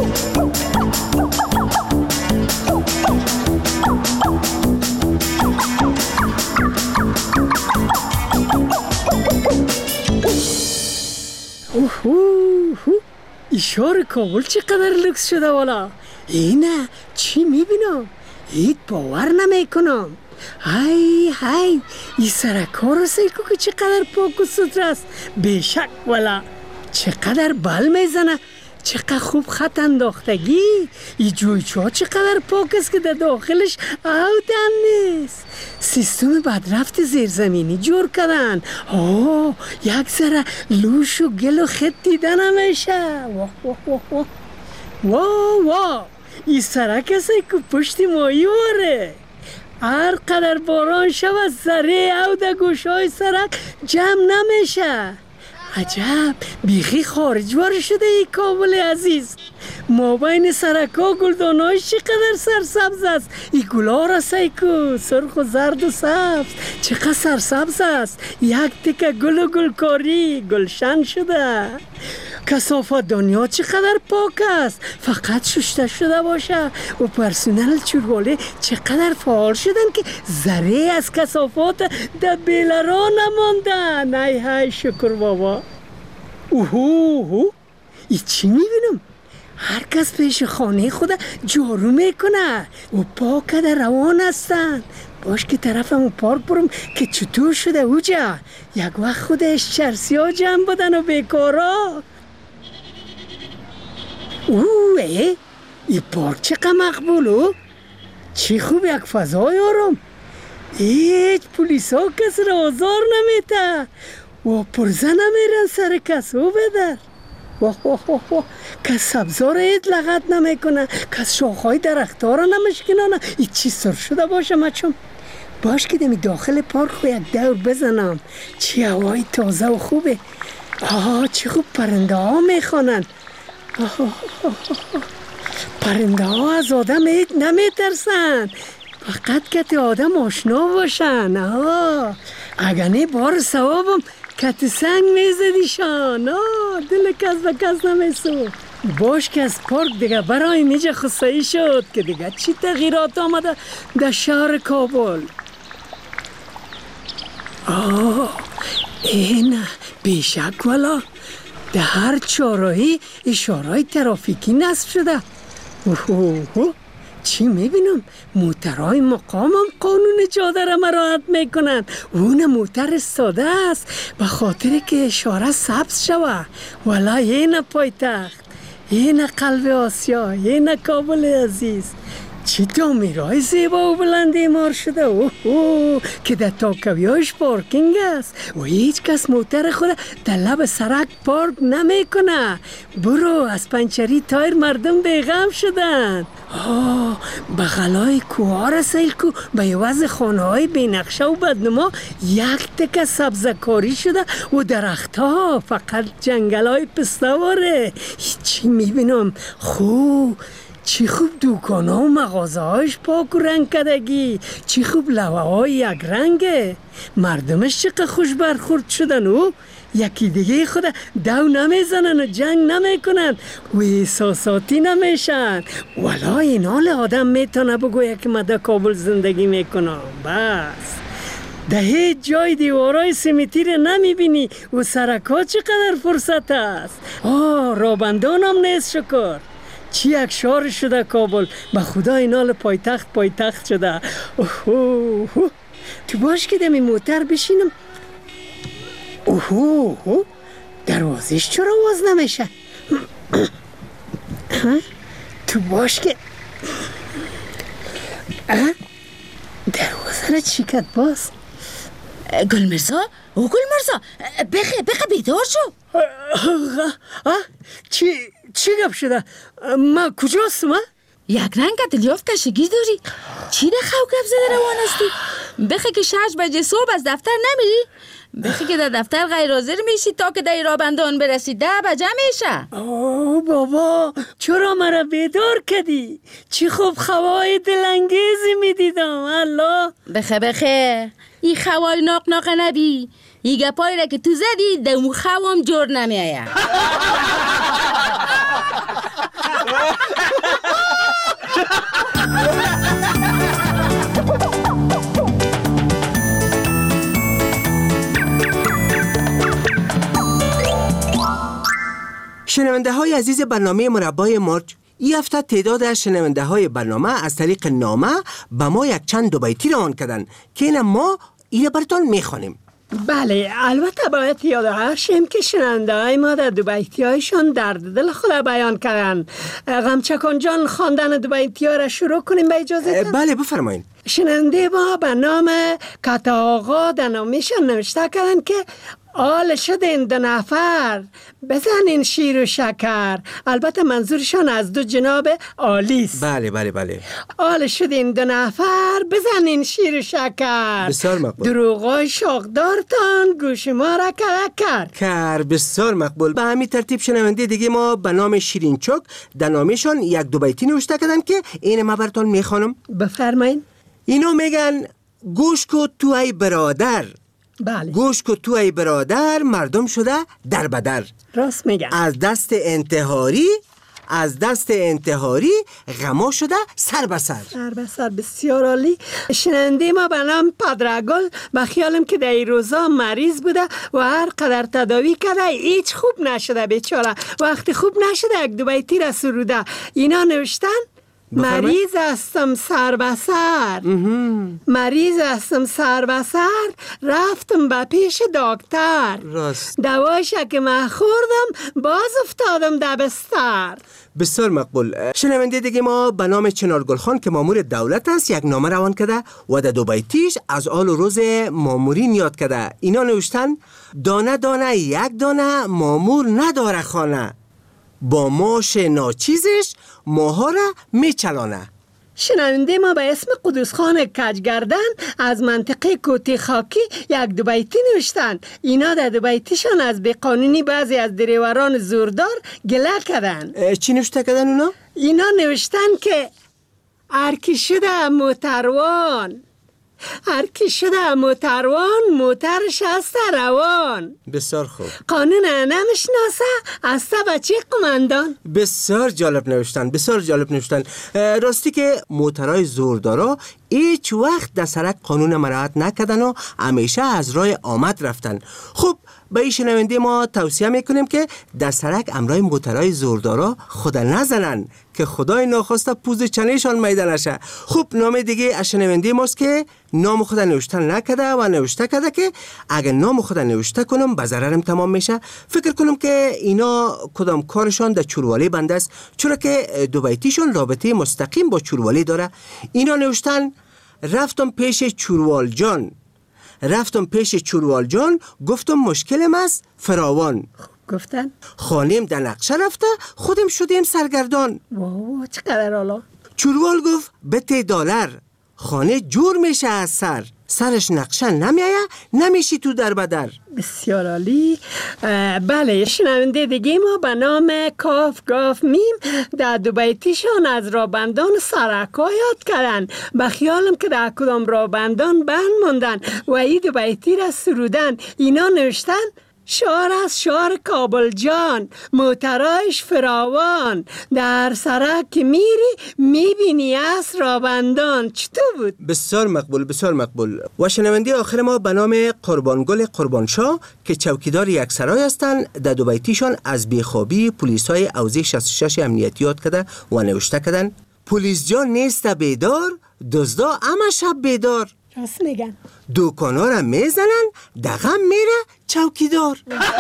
اشاره کابل چقدر لوکس شده والا. اینه چی میبینم؟ هیچ باور نمیکنم. های های این سرکار رو سیکو که چقدر پاک و سوتر است. بیشک والا چقدر بل میزنه، چقدر خوب خط انداختگی. این جویچه ها چقدر پاک است که در داخلش آودن نیست. سیستم بدرفت زیرزمینی جور کردن. آه یک ذره لوش و گل و خط دیدن نمیشه. واه واه واه واه واه واه این سرک است که پشت مایی واره. هر قدر باران شود ذره او در گوشهای سرک جمع نمیشه. عجب بیخی خارجوار شده ای کابل عزیز. ما بین سرکا گلدانای چقدر سرسبز است. این گلا را سیکو سرخ و زرد و سبز چقدر سرسبز است. یک تکه گل و گلکاری گلشن شده. کثافت دنیا چقدر پاک است، فقط شسته شده باشه. و پرسنل چورواله چقدر فعال شدن که ذره از کثافات در بیلرا نماندن. ای های شکر بابا. اوهو ای چی میبینم؟ هر کس پیش خانه خود جارو میکنه و پاک در روان هستن. باش که طرفم پارک برم که چطور شده اوجا. یک وقت خودش چرسی ها جمع بودن و بیکارا. اوه ای پارک چقدر مقبولو. چی خوب یک فضای آرام. هیچ پولیس ها کس را آزار نمیته و پرزه نمیرن سر کس او بدر. واه واه واه واه کس سبزار اید لغت نمیکنه، کس شاخهای درختها را نمشکنانه. ای چی سر شده باشه مچم. باش که دمی داخل پارک خو یک دور بزنم. چی هوای تازه و خوبه. آه چی خوب پرنده ها میخوانن. پرنده ها از آدم اید نمیترسن، فقط کت آدم آشنا باشن. آه اگر نه بار ثوابم کت سنگ میزدیشان. آه دل کس به کس نمیسو. باش که از پارک دیگه برای میجه خصایی شد که دیگه چی تغییرات آمده در شهر کابل. آه این بیشک والا در هر چهارراهی اشارهای ترافیکی نصب شده. اوه چی میبینم؟ موترهای مقام هم قانون جاده را مراعات میکنن. اون موتر ساده است به خاطر که اشاره سبز شوه. والا این پایتخت، این قلب آسیا، این کابل عزیز. چی تعمیرهای زیبا و بلند ایمار شده. اوه اوه که در تاکویاش پارکینگ است و هیچ کس موتر خود در لب سرک پارک نمیکنه. برو از پنچری تایر مردم بیغم شدن. آه بغلای کوهار سیل کو به عوض خانه های بینقشه و بدنما یک تکه سبزکاری شده و درخت ها فقط جنگل های پستواره. چی میبینم؟ خوب چی خوب دوکان ها و مغازه هایش پاک و رنگ کدگی. چی خوب لوه های یک رنگه. مردمش چقدر خوش برخورد شدن و یکی دیگه خود دو نمیزنن و جنگ نمیکنن و احساساتی نمیشن. والا این حال آدم میتونه بگویه که من در کابل زندگی میکنم. بس ده هیچ جای دیوارای سیمیتی رو نمیبینی و سرکا چقدر فرصت است. آه رابندان هم نیست شکر. چی یک شهر شده کابل. به خدا این حال پایتخت پایتخت شده. اوه تو باش که دمی موتر بشینم. اوه دروازش چرا باز نمیشه؟ تو باش که دروازه را چی کد باز؟ گل مرزا؟ او گل مرزا بخه بخه بیدار شو. چی چی گپ شده؟ ما کجاستم؟ یک رنگ دلیافت کشگی داری. چی ده خو گپ زده روان هستی؟ بخه که شش بجه صبح از دفتر نمیری؟ بخی که در دفتر غیر حاضر میشی تا که در رابندان برسی ده بجه میشه. آه بابا چرا مرا بیدار کردی؟ چی خوب خوای دلانگیزی میدیدم. الله بخه بخه ای خوای ناق ناق نبی. ای گپایی را که تو زدی دمو خوام جور نمیاید. شنونده های عزیز برنامه مربای مرج، این هفته تعداد از شنونده های برنامه از طریق نامه به ما یک چند دو بیتی روان کردن که این ما اینو براتون میخوانیم. بله البته باید یاد هاشیم که شنونده های ما در دو بیتی هایشان درد دل خود بیان کردن. غمچکان جان خواندن دو بیتی ها را شروع کنیم به اجازه؟ بله بفرمایید. شنونده ما به نام کتا آقا در نامه‌شان نوشته کردن که آل شد این دو نفر بزنین شیر و شکر. البته منظورشان از دو جناب آلیست. بله بله بله. آل شد این دو نفر بزنین شیر و شکر. بسیار مقبول. دروغای شاقدارتان گوش ما را کرک کرد. کر بسیار مقبول. به همین ترتیب شنونده دیگه ما به نام شیرین چک در نامشان یک دو بیتی نوشته کردن که این ما براتون میخوانم. بفرمایین. اینو میگن گوش کو تو ای برادر. بله. گوش کو تو ای برادر مردم شده در بدر. راست میگن. از دست انتحاری از دست انتحاری غما شده سر به سر. سر به سر. بسیار عالی. شنونده ما به نام پدرگل به خیالم که در این روزا مریض بوده و هر قدر تداوی کرده هیچ خوب نشده بیچاره. وقتی خوب نشده یک دو بیتی را سروده. اینا نوشتن مریض هستم سر به سر. مریض هستم سر به سر رفتم به پیش دکتر. راست. دوایش که من خوردم باز افتادم در بستر. بسیار مقبول. شنونده دیگه ما به نام چنار گلخان که مامور دولت است یک نامه روان کرده و در دو بیتیش از آل و روز مامورین یاد کرده. اینا نوشتن دانه دانه یک دانه مامور نداره خانه، با ماش ناچیزش ماها را میچلانه. شنونده ما به اسم قدوس خان کجگردن از منطقه کوتی خاکی یک دو بیتی نوشتن. اینا در دو بیتیشان از بیقانونی بعضی از دریوران زوردار گله کردن. چی نوشته کردن اونا؟ اینا نوشتن که ارکی شده موتروان، هرکی شده موتروان موترش هست روان. بسیار خوب. قانون نمیشناسه از بچه قماندان. بسیار جالب نوشتن. بسیار جالب نوشتن. راستی که موترهای زوردارا هیچ وقت در سرک قانون مراعات نکردن و همیشه از راه آمد رفتن. خب به این شنونده ما توصیه میکنیم که در سرک امرای موترهای زوردارا خدا نزنن که خدای ناخواسته پوز چنهشان میده نشه. خب نام دیگه از شنونده ماست که نام خدا نوشتن نکده و نوشته کرده که اگر نام خدا نوشته کنم به ضررم تمام میشه. فکر کنم که اینا کدام کارشان در چوروالی بنده است، چرا که دو بیتیشون رابطه مستقیم با چوروالی داره. اینا نوشتن رفتم پیش چوروال جان، رفتم پیش چوروال جان گفتم مشکلم است فراوان. گفتن خانم در نقشه رفته خودم شدیم سرگردان. واو چقدر حالا. چوروال گفت بته دلار، خانه جور میشه از سر، سرش نقشه نمیایه نمیشی تو در بدر. بسیار عالی. بله شنونده دیگه ما به نام کاف گاف میم در دو بیتیشان از رابندان سرکا یاد کردن. به خیالم که در کدام رابندان بند موندن و این دو بیتی را سرودن. اینا نوشتن شعر از شعر کابل جان موترایش فراوان، در سرک که میری میبینی از رابندان. چطور بود؟ بسیار مقبول بسیار مقبول. و شنونده آخر ما به نام قربانگل قربانشاه که چوکیدار یک سرای هستند در دو بیتیشان از بیخوابی پلیسای اوزی شصت و شش امنیتی یاد کرده و نوشته کردن پلیس جان نیست بیدار دزدا اما شب بیدار. راست میگن. دوکانا را میزنن دغم میره چوکیدار.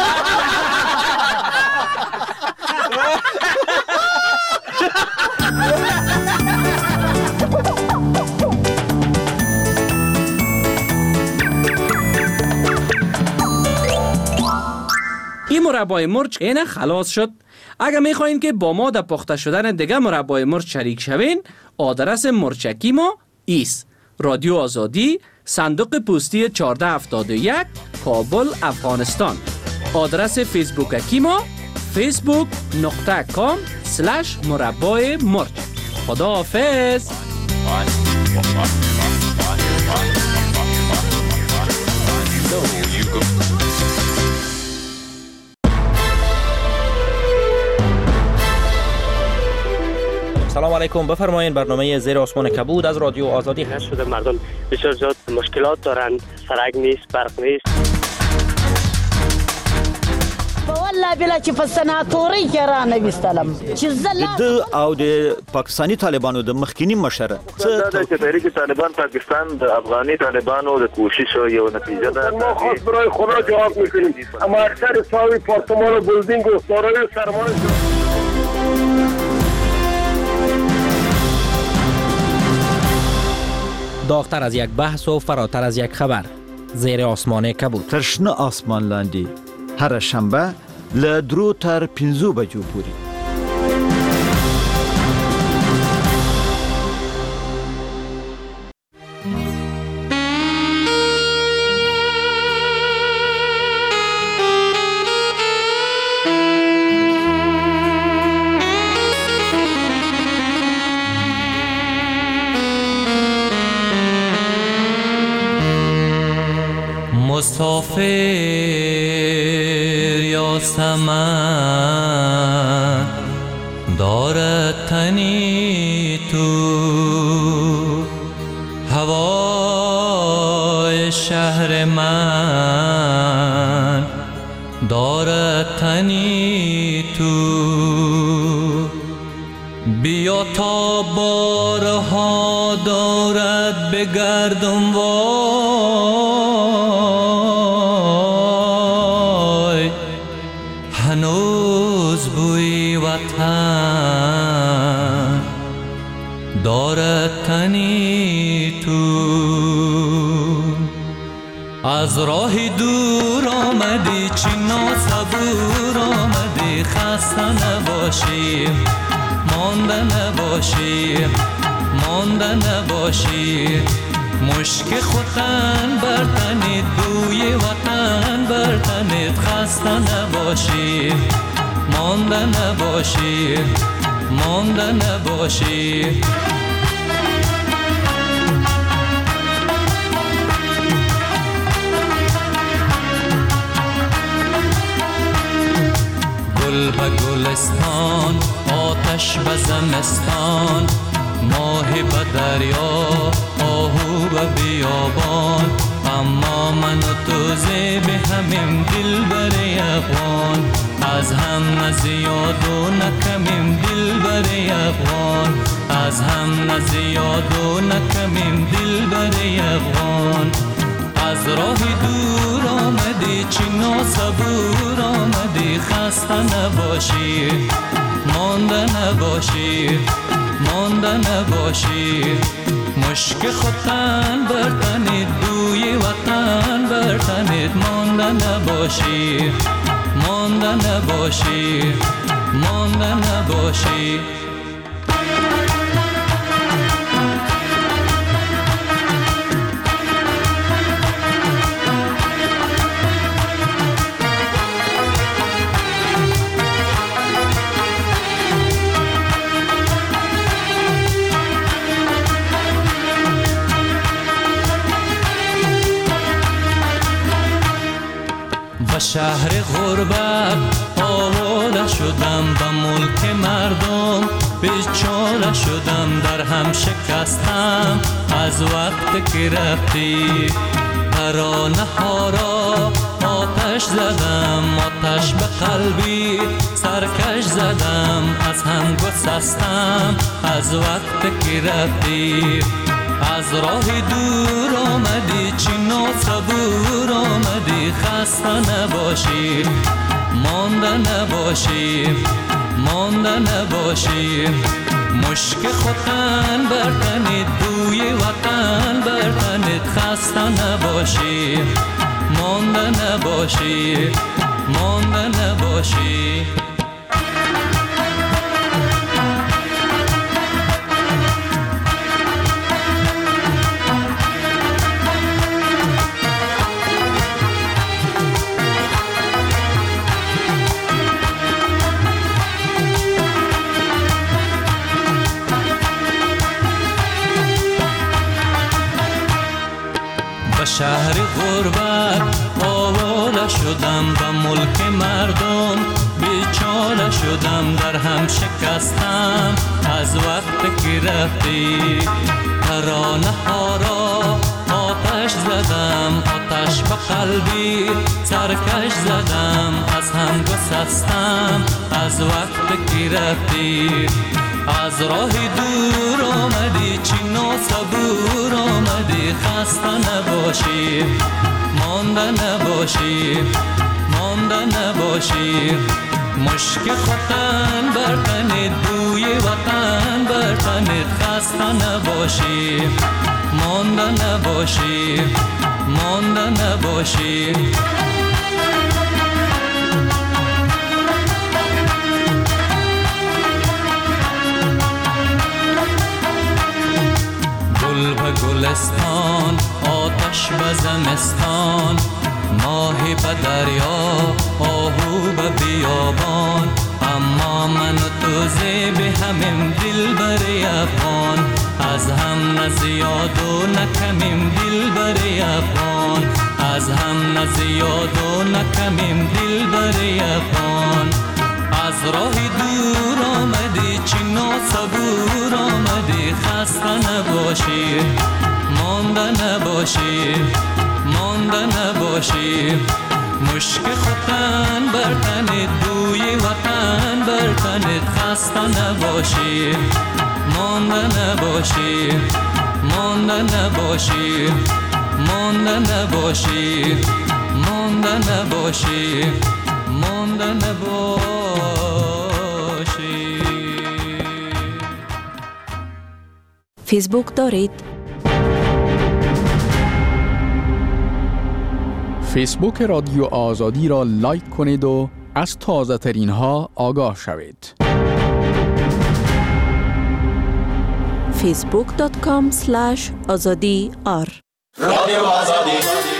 این مربای مرچ اینه خلاص شد. اگر میخواین که با ما در پخته شدن دیگه مربای مرچ شریک شوین، آدرس مرچکی ما ایست: رادیو آزادی، صندوق پستی چهارده هفتاد و یک، کابل، افغانستان. آدرس فیسبوکی ما فیسبوک نقطه کام سلش مربای مرچ. خدا حافظ. سلام علیکم. بفرمایید برنامه زیر آسمان کبود از رادیو آزادی هست. شده مردم بسیار زیاد مشکلات دارن، سرک نیست، برق نیست. والله بلا چې په سناتوري کې را نه وستلم چې زله د او د پاکستاني طالبانو د مخکینی مشر څه د تحریک طالبان پاکستان د افغاني طالبانو د کوشش یو نتیجه ده. ما خاص برای خدا جواب میکنیم، اما اکثر ساوی پارتمان و بلدینگ و سارای سرمایه داغتر از یک بحث و فراتر از یک خبر. زیر آسمان کبود. تشنه آسمان لاندی هر شنبه لدرو تر پینزو بجو پوری. مسافر یا سمن دارد تنی تو، هوای شهر من دارد تنی تو. بیا تا بارها دارد بگردم وای، هنوز بوی وطن دارد تنی تو. از راه دور آمدی چی ناصبور آمدی، خسته نباشی مانده نباشی مانده نباشی. مشک خوتن برتنید بوی وطن برتنید، خسته نباشی مانده نباشی مانده نباشی. گل به گلستان آتش به زمستان، ماه به دریا آهو به بیابان. اما من و تو زیب همیم دل بری افغان، از هم نزیاد و نکمیم دل بری افغان، از هم نزیاد و نکمیم دل بری افغان. از راه دور آمدی چی ناصبور آمدی، خسته نباشی مانده نباشی مانده نباشی. مشک خوتن برتنید بوی وطن برتنید، مانده نباشی مانده نباشی مانده نباشی. شهر غربت آواره شدم، به ملک مردم بیچاره شدم. در هم شکستم از وقت که رفتی، ترانه ها را آتش زدم آتش به قلبی سرکش زدم. از هم گسستم از وقت که رفتی، از راه دور آمدی چی ناصبور آمدی، خسته نباشی مانده نباشی مانده نباشی. مشک خوتن برتنید بوی وطن برتنید، خسته نباشی مانده نباشی مانده نباشی. به شهر غربت آواره شدم، به ملک مردم بیچاره شدم. در هم شکستم از وقت که رفتی، ترانه ها را آتش زدم آتش به قلبی سرکش زدم. از هم گسستم از وقت که رفتی، از راه دور آمدی چی ناصبور آمدی، خسته نباشی مانده نباشی مانده نباشی. مشک خوتن برتنید بوی وطن برتنید، خسته نباشی مانده نباشی مانده نباشی گل به گلستان آتش به زمستان ماهی به دریا آهو به بیابان اما من و تو زیب همیم دل بر افغان از هم نه زیاد و نه کمیم دل بر افغان از هم نه زیاد و نه کمیم دل بر افغان از راه دور آمدی چی ناصبور آمدی خسته نباشی مانده نباشی مانده نباشی مشک خوتن بر تنت بوی وطن بر تنت خسته نباشی مانده نباشی مانده نباشی مانده نباشی مانده نباشی مانده نباشی فیسبوک دارید؟ فیسبوک رادیو آزادی را لایک کنید و از تازه ترین ها آگاه شوید. فیسبوک دات کام سلش آزادی آر. رادیو آزادی